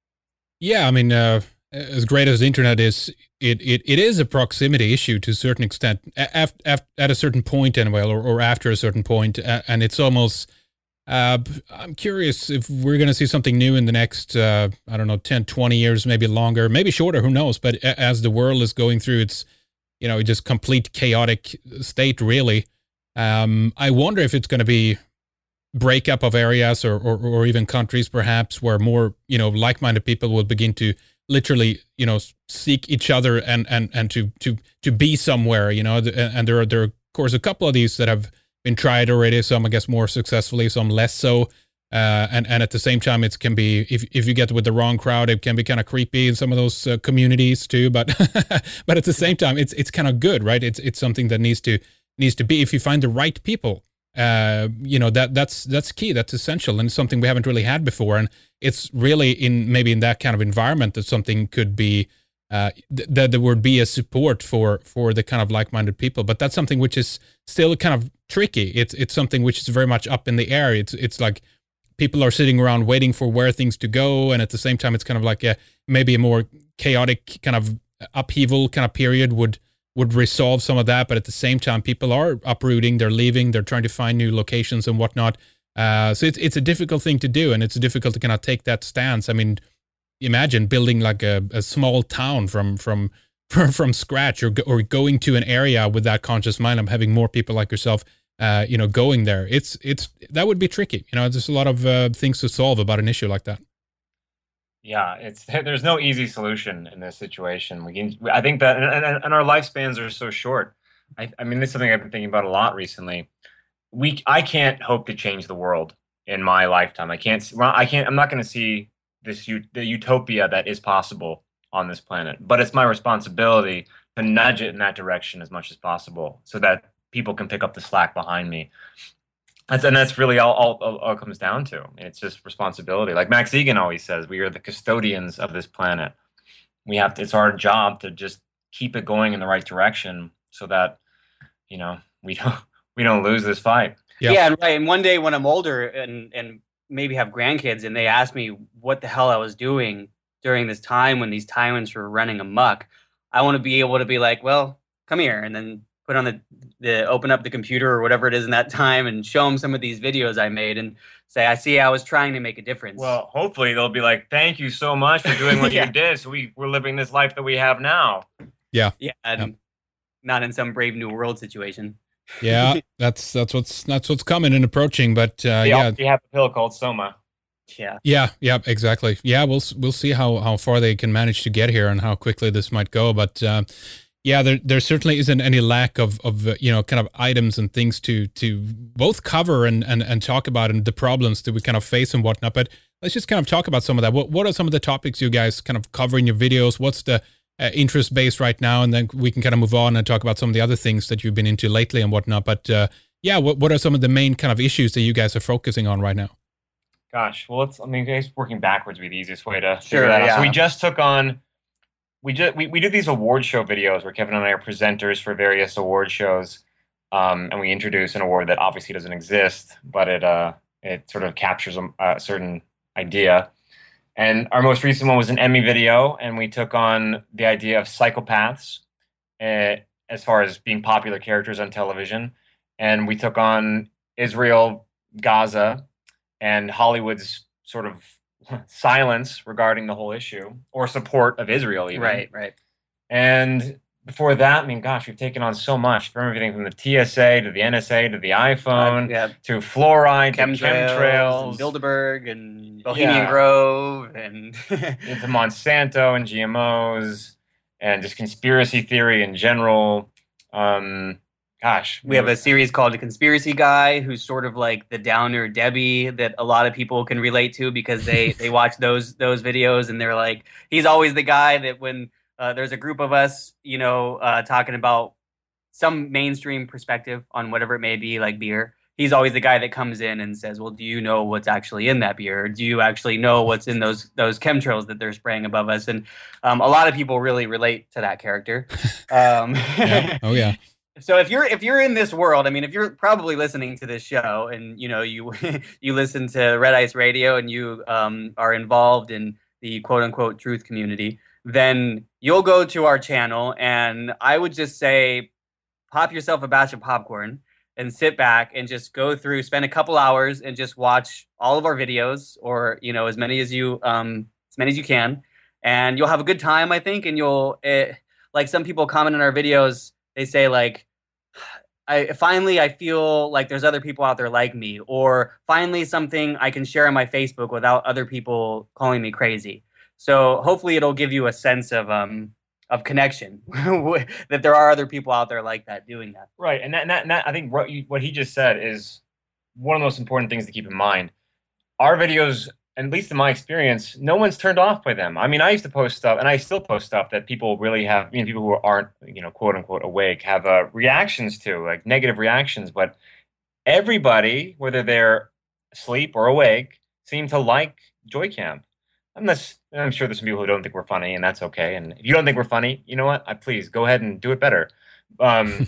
Yeah, I mean, uh, as great as the internet is, it, it, it is a proximity issue to a certain extent, at, at, at a certain point anyway, or, or after a certain point, and it's almost... Uh, I'm curious if we're going to see something new in the next, uh, I don't know, ten, twenty years, maybe longer, maybe shorter, who knows? But as the world is going through its, you know, just complete chaotic state, really, um, I wonder if it's going to be breakup of areas or, or, or even countries, perhaps, where more, you know, like-minded people will begin to literally, you know, seek each other and, and, and to, to, to be somewhere, you know, and there are, there are, of course, a couple of these that have been tried already, some I guess more successfully, some less so, uh, and and at the same time it can be, if if you get with the wrong crowd, it can be kind of creepy in some of those uh, communities too. But but at the same time, it's it's kind of good, right? It's it's something that needs to needs to be, if you find the right people, uh, you know, that that's that's key, that's essential, and it's something we haven't really had before, and it's really in maybe in that kind of environment that something could be. Uh, th- that there would be a support for for the kind of like-minded people, but that's something which is still kind of tricky. It's it's something which is very much up in the air. It's it's like people are sitting around waiting for where things to go, and at the same time, it's kind of like a maybe a more chaotic kind of upheaval kind of period would would resolve some of that. But at the same time, people are uprooting, they're leaving, they're trying to find new locations and whatnot. Uh, so it's it's a difficult thing to do, and it's difficult to kind of take that stance. I mean, imagine building like a, a small town from from from scratch, or or going to an area with that conscious mind of having more people like yourself, uh, you know, going there. It's it's that would be tricky. You know, there's a lot of uh, things to solve about an issue like that. Yeah, it's there's no easy solution in this situation. We can, I think that, and, and our lifespans are so short. I, I mean, this is something I've been thinking about a lot recently. We I can't hope to change the world in my lifetime. I can't. Well, I can't. I'm not going to see this the utopia that is possible on this planet, but it's my responsibility to nudge it in that direction as much as possible, so that people can pick up the slack behind me. That's, and that's really all, all, all, all it comes down to. It's just responsibility. Like Max Egan always says, we are the custodians of this planet. We have to, it's our job to just keep it going in the right direction, so that, you know, we don't we don't lose this fight. Yeah, yeah, and right. And one day when I'm older and and maybe have grandkids, and they ask me what the hell I was doing during this time when these tyrants were running amok, I want to be able to be like, well, come here, and then put on the, the open up the computer or whatever it is in that time and show them some of these videos I made and say, I see I was trying to make a difference. Well, hopefully they'll be like, thank you so much for doing what yeah. you did. So we, we're living this life that we have now. Yeah. Yeah. And yeah. Not in some Brave New World situation. Yeah, that's that's what's that's what's coming and approaching. But uh, yeah, yeah, you have a pill called Soma. Yeah, yeah, yeah, exactly. Yeah, we'll we'll see how, how far they can manage to get here and how quickly this might go. But uh, yeah, there there certainly isn't any lack of of uh, you know, kind of items and things to to both cover and, and and talk about, and the problems that we kind of face and whatnot. But let's just kind of talk about some of that. What what are some of the topics you guys kind of cover in your videos? What's the Uh, interest based right now, and then we can kind of move on and talk about some of the other things that you've been into lately and whatnot. But uh, yeah, what what are some of the main kind of issues that you guys are focusing on right now? Gosh, well, let's. I mean, I guess working backwards would be the easiest way to sure, figure that yeah. out. So we just took on, we just we, we do these award show videos where Kevin and I are presenters for various award shows, um, and we introduce an award that obviously doesn't exist, but it uh it sort of captures a, a certain idea. And our most recent one was an Emmy video, and we took on the idea of psychopaths uh, as far as being popular characters on television. And we took on Israel, Gaza, and Hollywood's sort of silence regarding the whole issue, or support of Israel even. Right, right. And before that, I mean, gosh, we've taken on so much from everything from the T S A to the N S A to the iPhone Uh, yeah. to fluoride to Chemtrails and chemtrails. Bilderberg and Bohemian Yeah. Grove and into Monsanto and G M Os and just conspiracy theory in general. Um, gosh, we have a series called The Conspiracy Guy, who's sort of like the downer Debbie that a lot of people can relate to because they they watch those those videos and they're like, he's always the guy that when uh, there's a group of us, you know, uh, talking about some mainstream perspective on whatever it may be, like beer. He's always the guy that comes in and says, "Well, do you know what's actually in that beer? Or do you actually know what's in those those chemtrails that they're spraying above us?" And um, a lot of people really relate to that character. Um, yeah. Oh yeah. So if you're if you're in this world, I mean, if you're probably listening to this show and you know you you listen to Red Ice Radio and you um, are involved in the quote unquote truth community, then you'll go to our channel, and I would just say, pop yourself a batch of popcorn and sit back and just go through, spend a couple hours and just watch all of our videos, or you know as many as you um, as many as you can, and you'll have a good time, I think. And you'll it, like some people comment on our videos, they say like, I finally I feel like there's other people out there like me, or finally something I can share on my Facebook without other people calling me crazy. So hopefully it'll give you a sense of um of connection that there are other people out there like that doing that. Right, and that, and that, and that I think what you, what he just said is one of the most important things to keep in mind. Our videos, at least in my experience, no one's turned off by them. I mean, I used to post stuff, and I still post stuff that people really have, you know, people who aren't, you know, quote unquote awake, have uh, reactions to, like negative reactions. But everybody, whether they're asleep or awake, seem to like Joy Camp. Unless I'm sure there's some people who don't think we're funny, and that's okay. And if you don't think we're funny, you know what? I, please go ahead and do it better. Um,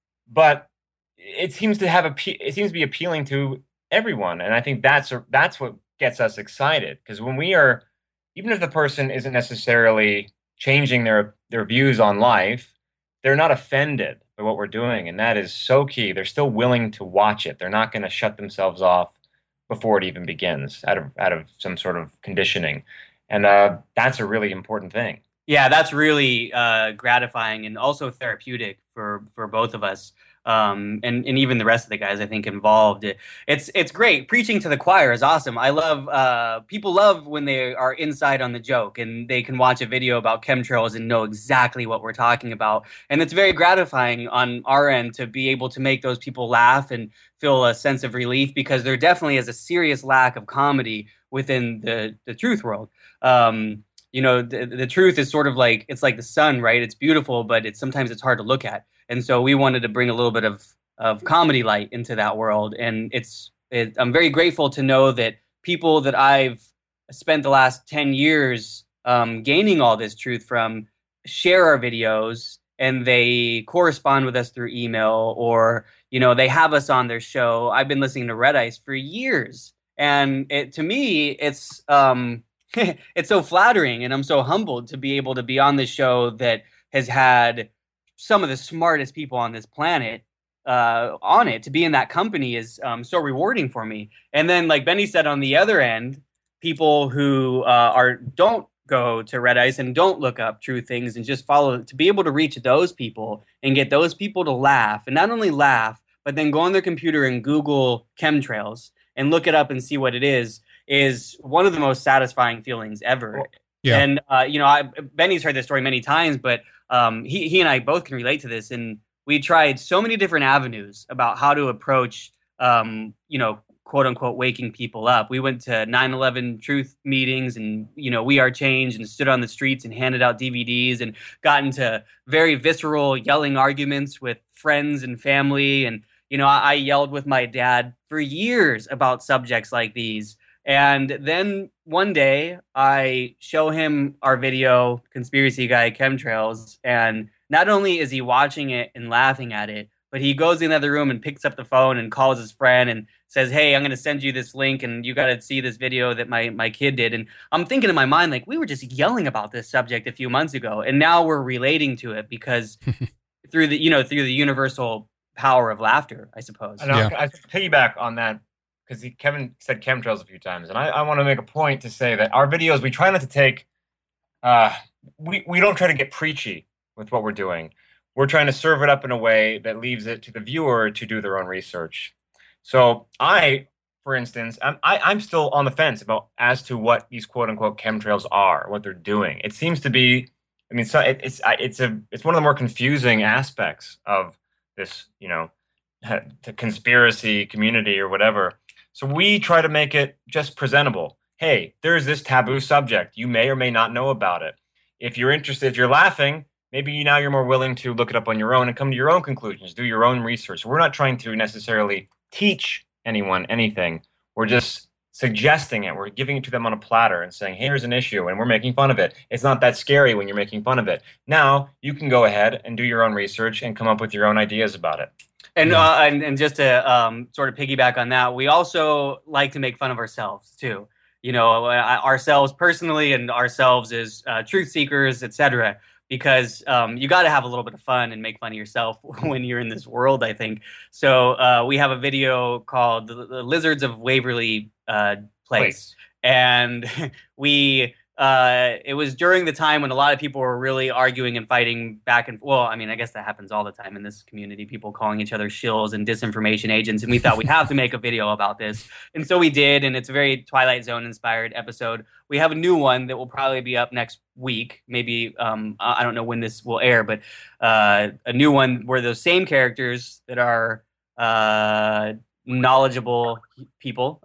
but it seems to have a, it seems to be appealing to everyone, and I think that's a, that's what gets us excited, because when we are, even if the person isn't necessarily changing their their views on life, they're not offended by what we're doing, and that is so key. They're still willing to watch it. They're not going to shut themselves off before it even begins out of out of some sort of conditioning, and uh, that's a really important thing. Yeah, that's really uh, gratifying and also therapeutic for for both of us. Um, and, and even the rest of the guys, I think, involved. It, it's it's great. Preaching to the choir is awesome. I love, uh, people love when they are inside on the joke and they can watch a video about chemtrails and know exactly what we're talking about. And it's very gratifying on our end to be able to make those people laugh and feel a sense of relief, because there definitely is a serious lack of comedy within the, the truth world. Um, you know, the, the truth is sort of like, it's like the sun, right? It's beautiful, but it's sometimes it's hard to look at. And so we wanted to bring a little bit of, of comedy light into that world. And it's it, I'm very grateful to know that people that I've spent the last ten years um, gaining all this truth from share our videos, and they correspond with us through email, or, you know, they have us on their show. I've been listening to Red Ice for years. And it, to me, it's um, it's so flattering, and I'm so humbled to be able to be on this show that has had some of the smartest people on this planet uh, on it. To be in that company is um, so rewarding for me. And then, like Benny said, on the other end, people who uh, are don't go to Red Ice and don't look up true things and just follow, to be able to reach those people and get those people to laugh, and not only laugh, but then go on their computer and Google chemtrails and look it up and see what it is, is one of the most satisfying feelings ever. Yeah. And, uh, you know, I, Benny's heard this story many times, but um, he, he and I both can relate to this. And we tried so many different avenues about how to approach, um, you know, quote unquote, waking people up. We went to nine eleven truth meetings and, you know, We Are Change, and stood on the streets and handed out D V Ds and got into very visceral yelling arguments with friends and family. And, you know, I, I yelled with my dad for years about subjects like these. And then one day I show him our video, Conspiracy Guy Chemtrails, and not only is he watching it and laughing at it, but he goes in the other room and picks up the phone and calls his friend and says, "Hey, I'm going to send you this link, and you got to see this video that my, my kid did." And I'm thinking in my mind, like, we were just yelling about this subject a few months ago, and now we're relating to it because through the, you know, through the universal power of laughter, I suppose. And yeah. I, I piggyback on that, because Kevin said chemtrails a few times, and I, I want to make a point to say that our videos, we try not to take, uh, we, we don't try to get preachy with what we're doing. we're trying to serve it up in a way that leaves it to the viewer to do their own research. So I, for instance, I'm I, I'm still on the fence about as to what these quote unquote chemtrails are, what they're doing. It seems to be, I mean, so it, it's it's a it's one of the more confusing aspects of this, you know, the conspiracy community or whatever. So we try to make it just presentable. Hey, there's this taboo subject. You may or may not know about it. If you're interested, if you're laughing, maybe now you're more willing to look it up on your own and come to your own conclusions, do your own research. We're not trying to necessarily teach anyone anything. We're just suggesting it. We're giving it to them on a platter and saying, hey, here's an issue, and we're making fun of it. It's not that scary when you're making fun of it. Now you can go ahead and do your own research and come up with your own ideas about it. And, uh, and and just to um, sort of piggyback on that, we also like to make fun of ourselves too. You know, ourselves personally and ourselves as uh, truth seekers, et cetera. Because um, you got to have a little bit of fun and make fun of yourself when you're in this world, I think. So uh, we have a video called "The, the Lizards of Waverly uh, Place," Place. and we. Uh, it was during the time when a lot of people were really arguing and fighting back and well, I mean, I guess that happens all the time in this community, people calling each other shills and disinformation agents. And we thought we'd have to make a video about this. And so we did. And it's a very Twilight Zone inspired episode. We have a new one that will probably be up next week. Maybe, um, I don't know when this will air, but uh, a new one where those same characters that are uh, knowledgeable people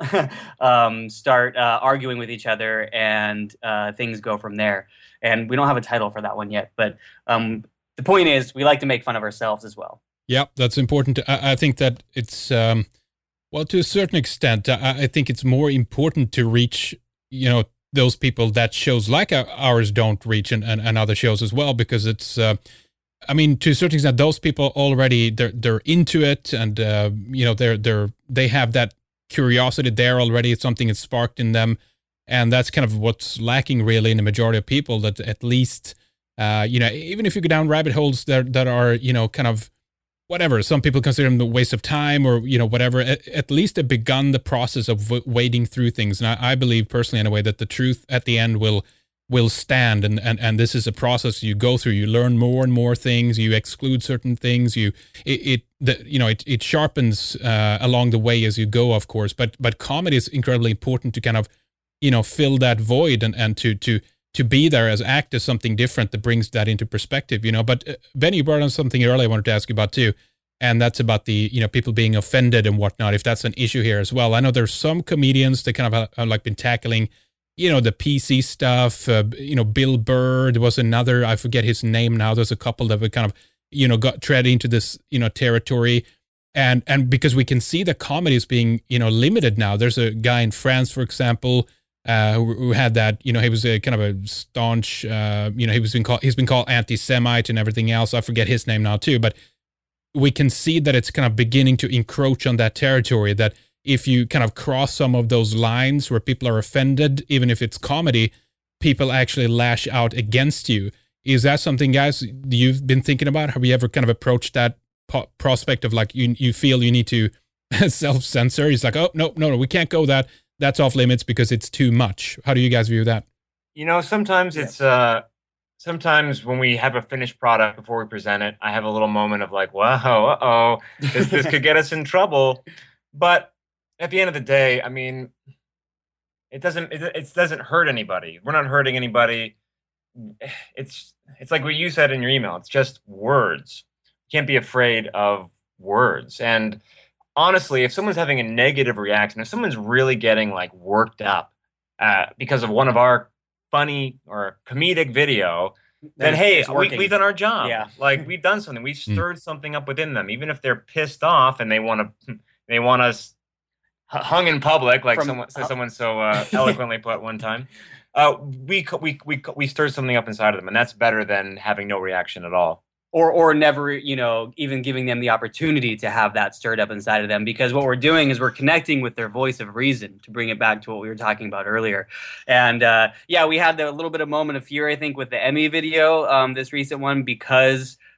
um, start uh, arguing with each other, and uh, things go from there. And we don't have a title for that one yet, but um, the point is we like to make fun of ourselves as well. Yeah, that's important. I, I think that it's, um, well, to a certain extent, I, I think it's more important to reach, you know, those people that shows like ours don't reach, and, and, and other shows as well, because it's, uh, I mean, to a certain extent, those people already they're they're into it, and uh, you know they're they're they have that curiosity there already. It's something that's sparked in them, and that's kind of what's lacking really in the majority of people. That at least, uh, you know, even if you go down rabbit holes that that are you know kind of whatever, some people consider them a waste of time or you know whatever. At, at least they've begun the process of w- wading through things, and I, I believe personally in a way that the truth at the end will. will stand, and, and and this is a process you go through. You learn more and more things, you exclude certain things, you it, it the, you know it, it sharpens uh, along the way as you go, of course, but but comedy is incredibly important to kind of you know fill that void, and and to to to be there as act as something different that brings that into perspective, you know but uh, Benny, you brought on something earlier I wanted to ask you about too, and that's about the you know people being offended and whatnot, if that's an issue here as well. I know there's some comedians that kind of have, have like been tackling you know, the P C stuff, uh, you know, Bill Burr, there was another, I forget his name now. There's a couple that were kind of, you know, got tread into this, you know, territory. And, and because we can see the comedy is being, you know, limited now. There's a guy in France, for example, uh, who, who had that, you know, he was a kind of a staunch, uh, you know, he was been called, he's been called anti-Semite and everything else. I forget his name now too, but we can see that it's kind of beginning to encroach on that territory, that if you kind of cross some of those lines where people are offended, even if it's comedy, people actually lash out against you. Is that something, guys, you've been thinking about? Have you ever kind of approached that po- prospect of like you you feel you need to self-censor? It's like, oh, no, no, no, we can't go that. That's off limits because it's too much. How do you guys view that? You know, sometimes yeah. it's, uh, sometimes when we have a finished product before we present it, I have a little moment of like, wow, uh-oh, this, this could get us in trouble. But at the end of the day, I mean, it doesn't it, it doesn't hurt anybody. We're not hurting anybody. It's it's like what you said in your email. It's just words. You can't be afraid of words. And honestly, if someone's having a negative reaction, if someone's really getting like worked up uh, because of one of our funny or comedic video, then, then hey, we, we've done our job. Yeah. Like we've done something. We've stirred mm. something up within them. Even if they're pissed off and they want to, they want us hung in public, like From, someone, uh, someone so uh, eloquently put one time. Uh, we we we we stir something up inside of them, and that's better than having no reaction at all. Or or never, you know, even giving them the opportunity to have that stirred up inside of them. Because what we're doing is we're connecting with their voice of reason, to bring it back to what we were talking about earlier. And uh, yeah, we had a little bit of moment of fear, I think, with the Emmy video, um, this recent one, because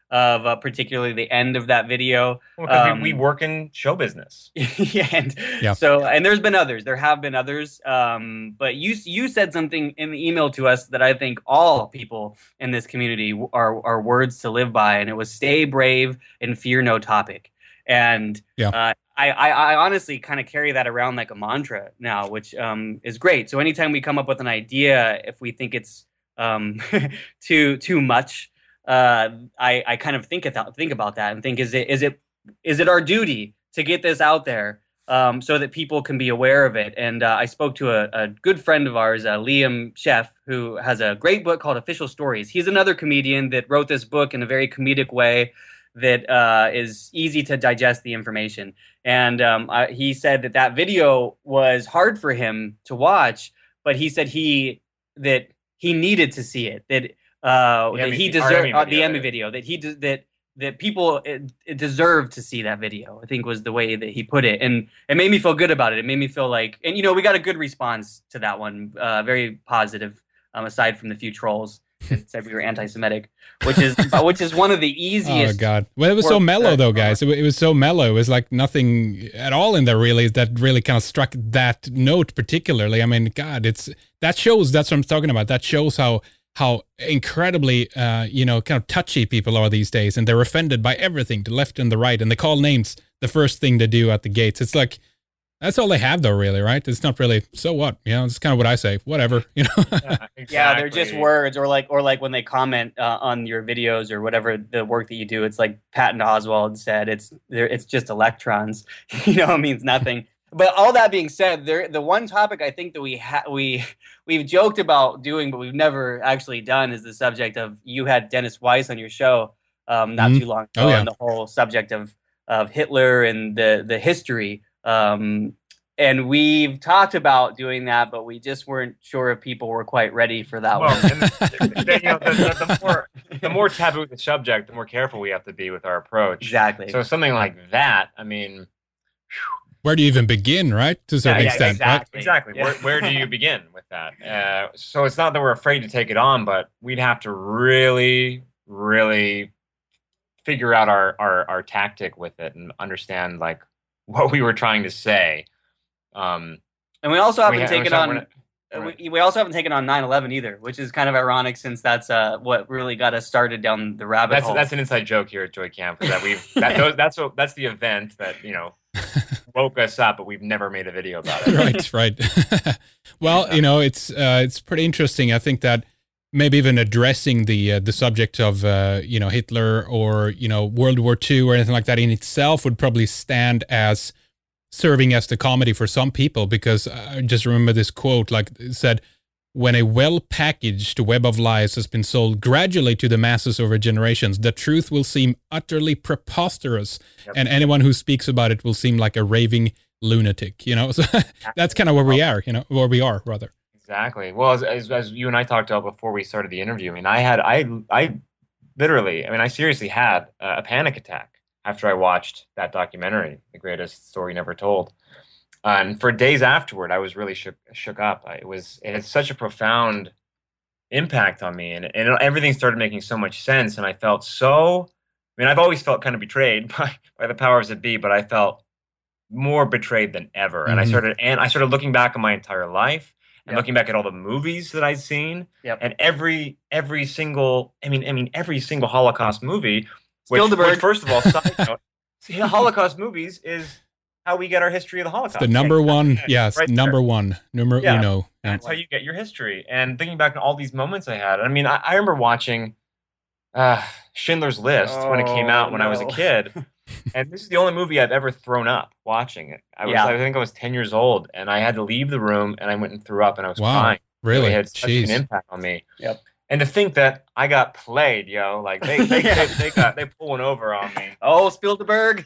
of uh, particularly the end of that video. Well, because Um, we, we work in show business. yeah, and Yeah. so and there's been others. There have been others. Um, but you you said something in the email to us that I think all people in this community are are words to live by, and it was "Stay brave and fear no topic." And Yeah. uh, I, I I honestly kind of carry that around like a mantra now, which um, is great. So anytime we come up with an idea, if we think it's um, too too much, uh, I I kind of think about think about that and think is it is it is it our duty to get this out there um, so that people can be aware of it? And uh, I spoke to a, a good friend of ours, uh, Liam Sheff, who has a great book called Official Stories. He's another comedian that wrote this book in a very comedic way that uh, is easy to digest the information. And um, I, he said that that video was hard for him to watch, but he said he that he needed to see it, that uh, The that Emmy- he our deserved Emmy uh, the video, Emmy yeah. video, that he de- that that people uh, deserved to see that video. I think was the way that he put it, and it made me feel good about it. It made me feel like, and you know, we got a good response to that one, uh, very positive. Um, aside from the few trolls that said we were anti-Semitic, which is which is one of the Oh easiest. God! Well, it was so work mellow that- though, guys. It, wa- it was so mellow. It was like nothing at all in there really that really kind of struck that note particularly. I mean, God, it's that shows. That's what I'm talking about. That shows how how incredibly uh, you know kind of touchy people are these days, and they're offended by everything, the left and the right, and they call names the first thing they do at the gates. It's like. That's all they have, though, really, right? It's not really, so what? You know, it's kind of what I say. Whatever, you know? Yeah, Yeah, they're just exactly. words, or like, or like when they comment uh, on your videos or whatever the work that you do, it's like Patton Oswalt said, it's there, it's just electrons. You know, it means nothing. But all that being said, there the one topic I think that we ha- we we've joked about doing, but we've never actually done, is the subject of you had Dennis Weiss on your show um, not Mhm. too long ago, Oh, yeah. and the whole subject of of Hitler and the the history. Um, and we've talked about doing that, but we just weren't sure if people were quite ready for that Well, one. and the, the- you know, the, the, the more the more taboo the subject, the more careful we have to be with our approach. Exactly. So something like that, I mean, Where do you even begin, right? To a certain Yeah, yeah, extent, right? exactly. exactly. Yeah. Where, where do you begin with that? Uh, so it's not that we're afraid to take it on, but we'd have to really, really figure out our, our, our tactic with it and understand like what we were trying to say. Um, And we also we haven't ha- taken we're on not- uh, we, we also haven't taken on nine eleven either, which is kind of ironic since that's uh, what really got us started down the rabbit That's hole. that's an inside joke here at Joy Camp that we've that, those, that's what, that's the event that you know woke us up, but we've never made a video about it. right, right. Well, you know, it's uh, it's pretty interesting. I think that maybe even addressing the uh, the subject of uh, you know Hitler or you know World War Two or anything like that in itself would probably stand as serving as the comedy for some people, because I just remember this quote, like it said, when a well-packaged web of lies has been sold gradually to the masses over generations, the truth will seem utterly preposterous, Yep. and anyone who speaks about it will seem like a raving lunatic, you know? So that's kind of where we are, you know, where we are, rather. Exactly. Well, as, as as you and I talked about before we started the interview, I mean, I had I I literally, I mean, I seriously had a panic attack after I watched that documentary, The Greatest Story Never Told. And for days afterward, I was really shook shook up. I, it was it had such a profound impact on me, and and everything started making so much sense. And I felt so. I mean, I've always felt kind of betrayed by by the powers that be, but I felt more betrayed than ever. And I Mhm. started and I started looking back on my entire life and Yep. looking back at all the movies that I'd seen, Yep. and every every single. I mean, I mean every single Holocaust movie. Which, Bilderberg. which first of all, side note, see, Holocaust movies is how we get our history of the Holocaust. The number one, yes, Right there. number one, numero Yeah. uno. Yeah. That's how you get your history. And thinking back on all these moments I had, I mean, I, I remember watching uh, Schindler's List when it came Oh, out when I was a no. kid. And this is the only movie I've ever thrown up watching it. I was, Yeah. I think I was ten years old, and I had to leave the room, and I went and threw up, and I was Wow, crying. really? It had such Jeez. an impact on me. Yep. And to think that I got played, yo, like they they, Yeah. they, they got they pull one over on me. Oh, Bilderberg.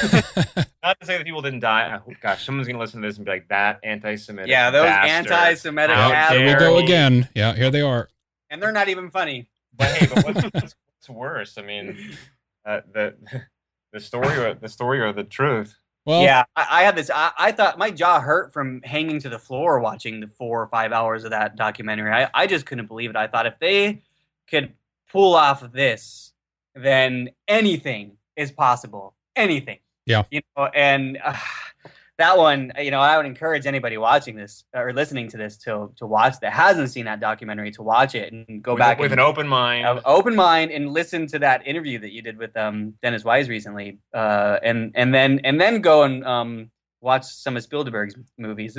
Not to say that people didn't die. Oh, gosh, someone's gonna listen to this and be like, "That anti-Semitic." Yeah, those bastard." anti-Semitic How Yeah, assholes. here we dare go he. again. Yeah, here they are. And they're not even funny. But hey, but what's, what's, what's worse? I mean, uh, the the story or the story or the truth. Well, Yeah, I, I had this. I, I thought my jaw hurt from hanging to the floor watching the four or five hours of that documentary. I, I just couldn't believe it. I thought if they could pull off this, then anything is possible. Anything. Yeah. You know, and uh, that one, you know, I would encourage anybody watching this or listening to this to to watch that hasn't seen that documentary to watch it and go with, back with and, an open mind, uh, open mind, and listen to that interview that you did with um, Dennis Wise recently, uh, and and then and then go and um, watch some of Spielberg's movies.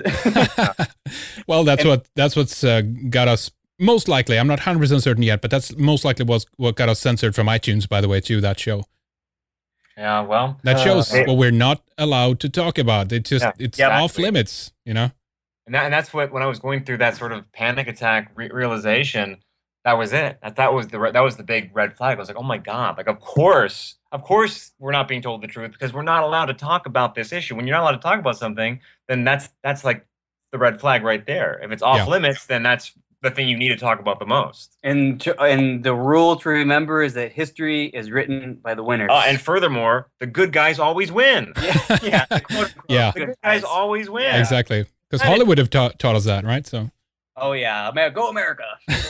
Well, that's and, what that's what's uh, got us. Most likely, I'm not one hundred percent certain yet, but that's most likely was what got us censored from iTunes, by the way, too, that show. Yeah, well. That shows uh, what we're not allowed to talk about. It just, yeah, it's yeah, off exactly. limits, you know? And, that, and that's what, when I was going through that sort of panic attack re- realization, that was it. That, that was the that was the big red flag. I was like, oh my God, like, of course, of course we're not being told the truth because we're not allowed to talk about this issue. When you're not allowed to talk about something, then that's, that's like the red flag right there. If it's off yeah. limits, then that's the thing you need to talk about the most. And to, and the rule to remember is that history is written by the winners. Uh, and furthermore, the good guys always win. Yeah, yeah, the, quote, yeah. the good guys always win. Yeah. Exactly, because Hollywood have ta- taught us that, right? So. Oh yeah, America, go America.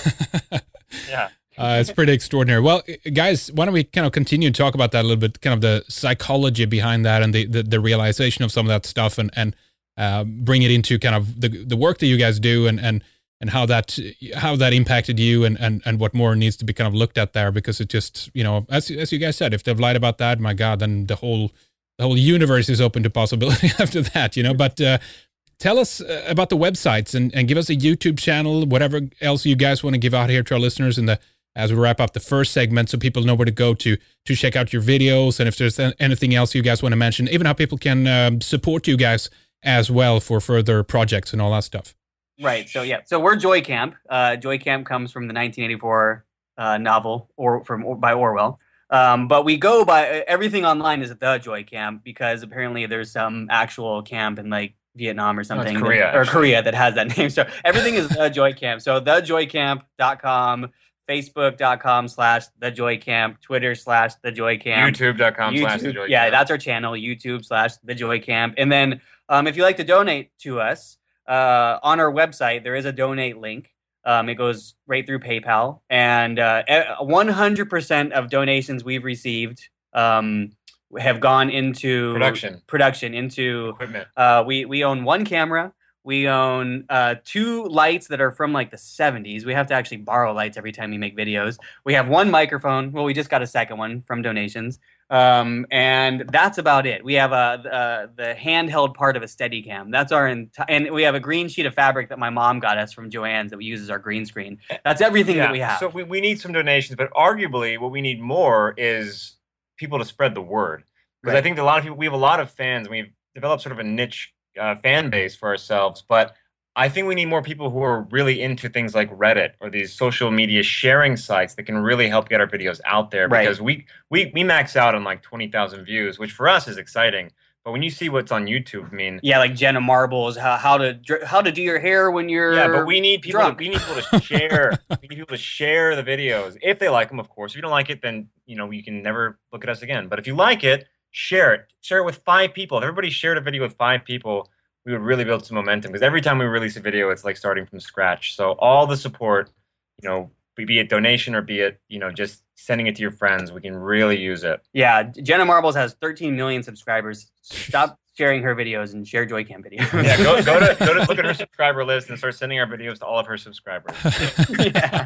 Yeah. Uh, it's pretty extraordinary. Well, guys, why don't we kind of continue to talk about that a little bit, kind of the psychology behind that and the, the, the realization of some of that stuff, and and uh, bring it into kind of the the work that you guys do, and and. and how that how that impacted you, and, and, and what more needs to be kind of looked at there, because it just, you know, as as you guys said, if they've lied about that, my God, then the whole the whole universe is open to possibility after that, you know. But uh, tell us about the websites, and, and give us a YouTube channel, whatever else you guys want to give out here to our listeners in the as we wrap up the first segment, so people know where to go to to check out your videos, and if there's anything else you guys want to mention, even how people can um, support you guys as well for further projects and all that stuff. Right. So yeah. So we're Joy Camp. Uh, Joy Camp comes from the nineteen eighty-four uh, novel, or from or, by Orwell. Um, but we go by everything online is the Joy Camp, because apparently there's some actual camp in like Vietnam or something, no, Korea, that, or Korea that has that name. So everything is the Joy Camp. So the joy camp dot com, Facebook dot com slash the Joy Camp, Twitter slash the Joy Camp, YouTube dot com slash the Joy Camp. Yeah, that's our channel. YouTube slash the Joy Camp. And then um, if you like to donate to us. Uh, on our website, there is a donate link. Um, it goes right through PayPal, and uh, one hundred percent of donations we've received um, have gone into production. Production into equipment. Uh, we we own one camera. We own uh, two lights that are from like the seventies. We have to actually borrow lights every time we make videos. We have one microphone. Well, we just got a second one from donations. Um, and that's about it. We have a, uh, the handheld part of a Steadicam. That's our enti- and we have a green sheet of fabric that my mom got us from Joann's that we use as our green screen. That's everything yeah, that we have. So we, we need some donations, but arguably what we need more is people to spread the word. Because right. I think a lot of people, we have a lot of fans. We've developed sort of a niche uh, fan base for ourselves, but I think we need more people who are really into things like Reddit or these social media sharing sites that can really help get our videos out there. Right. Because we, we, we max out on like twenty thousand views, which for us is exciting. But when you see what's on YouTube, I mean, yeah, like Jenna Marbles, how how to how to do your hair when you're yeah, but we need people. drunk. To, we need people to share. We need people to share the videos if they like them, of course. If you don't like it, then you know you can never look at us again. But if you like it, share it. Share it with five people. If everybody shared a video with five people, we would really build some momentum, because every time we release a video, it's like starting from scratch. So all the support, you know, be it donation or be it, you know, just sending it to your friends, we can really use it. Yeah, Jenna Marbles has thirteen million subscribers. Stop sharing her videos and share Joycam videos. Yeah, go, go to go to look at her subscriber list and start sending our videos to all of her subscribers. Yeah.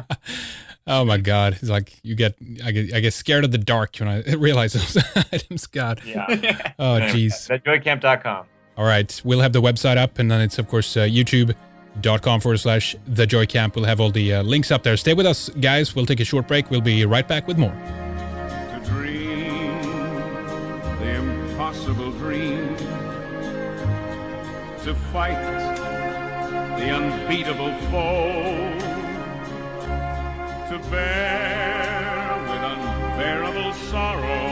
Oh my God! It's like you get I get I get scared of the dark when I realize those items. God. Yeah. Oh jeez. That's joy camp dot com. All right, we'll have the website up, and then it's, of course, uh, youtube.com forward slash The Joy Camp. We'll have all the uh, links up there. Stay with us, guys. We'll take a short break. We'll be right back with more. To dream the impossible dream, to fight the unbeatable foe, to bear with unbearable sorrow,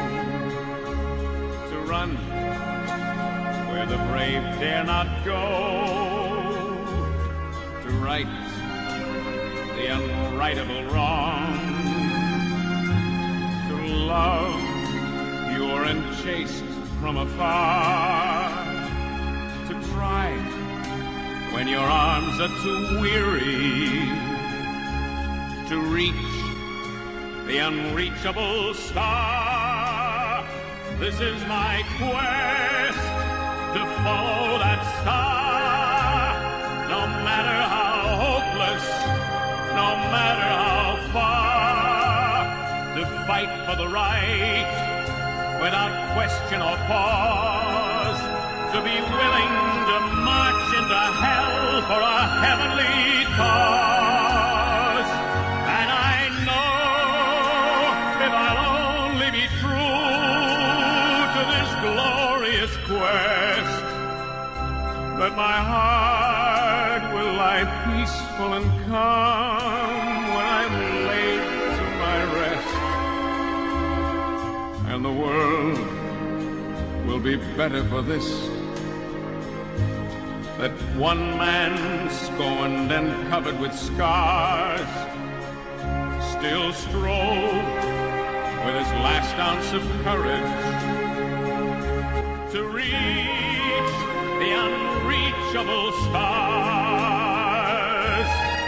to run where the brave dare not go, to right the unrightable wrong, to love pure and chaste from afar, to try when your arms are too weary, to reach the unreachable star. This is my quest, to follow that star. No matter how hopeless, no matter how far, to fight for the right, without question or pause, to be willing to march into hell for a heavenly cause. And I know if I'll only be true to this glorious quest, that my heart will lie peaceful and calm when I'm laid to my rest, and the world will be better for this, that one man scorned and covered with scars still strove with his last ounce of courage to reach the unreachable stars.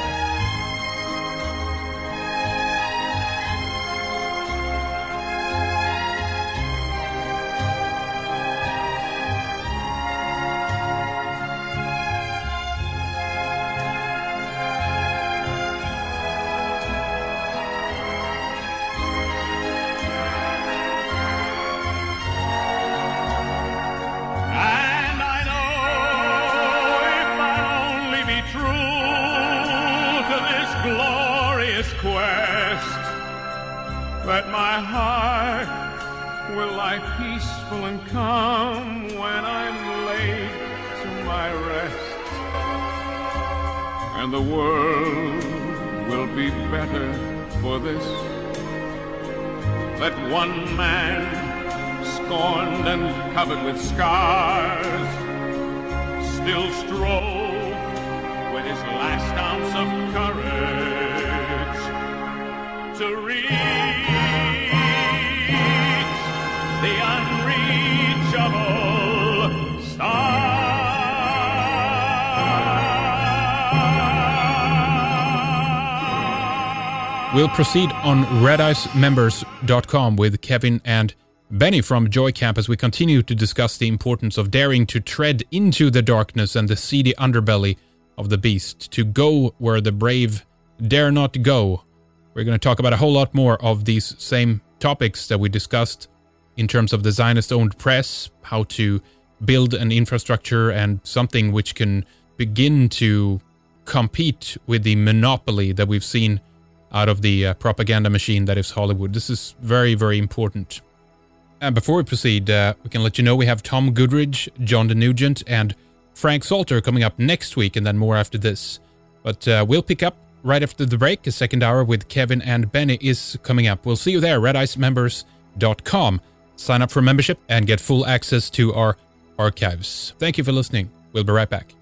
Quest, that my heart will lie peaceful and calm when I'm laid to my rest, and the world will be better for this, that one man scorned and covered with scars still strove with his last ounce of courage to reach the unreachable star. We'll proceed on red ice members dot com with Kevin and Benny from Joy Camp as we continue to discuss the importance of daring to tread into the darkness and the seedy underbelly of the beast, to go where the brave dare not go. We're going to talk about a whole lot more of these same topics that we discussed in terms of the Zionist-owned press, how to build an infrastructure and something which can begin to compete with the monopoly that we've seen out of the uh, propaganda machine that is Hollywood. This is very, very important. And before we proceed, uh, we can let you know we have Tom Goodridge, John the Nugent, and Frank Salter coming up next week, and then more after this. But uh, we'll pick up right after the break. A second hour with Kevin and Benny is coming up. We'll see you there, red ice members dot com. Sign up for membership and get full access to our archives. Thank you for listening. We'll be right back.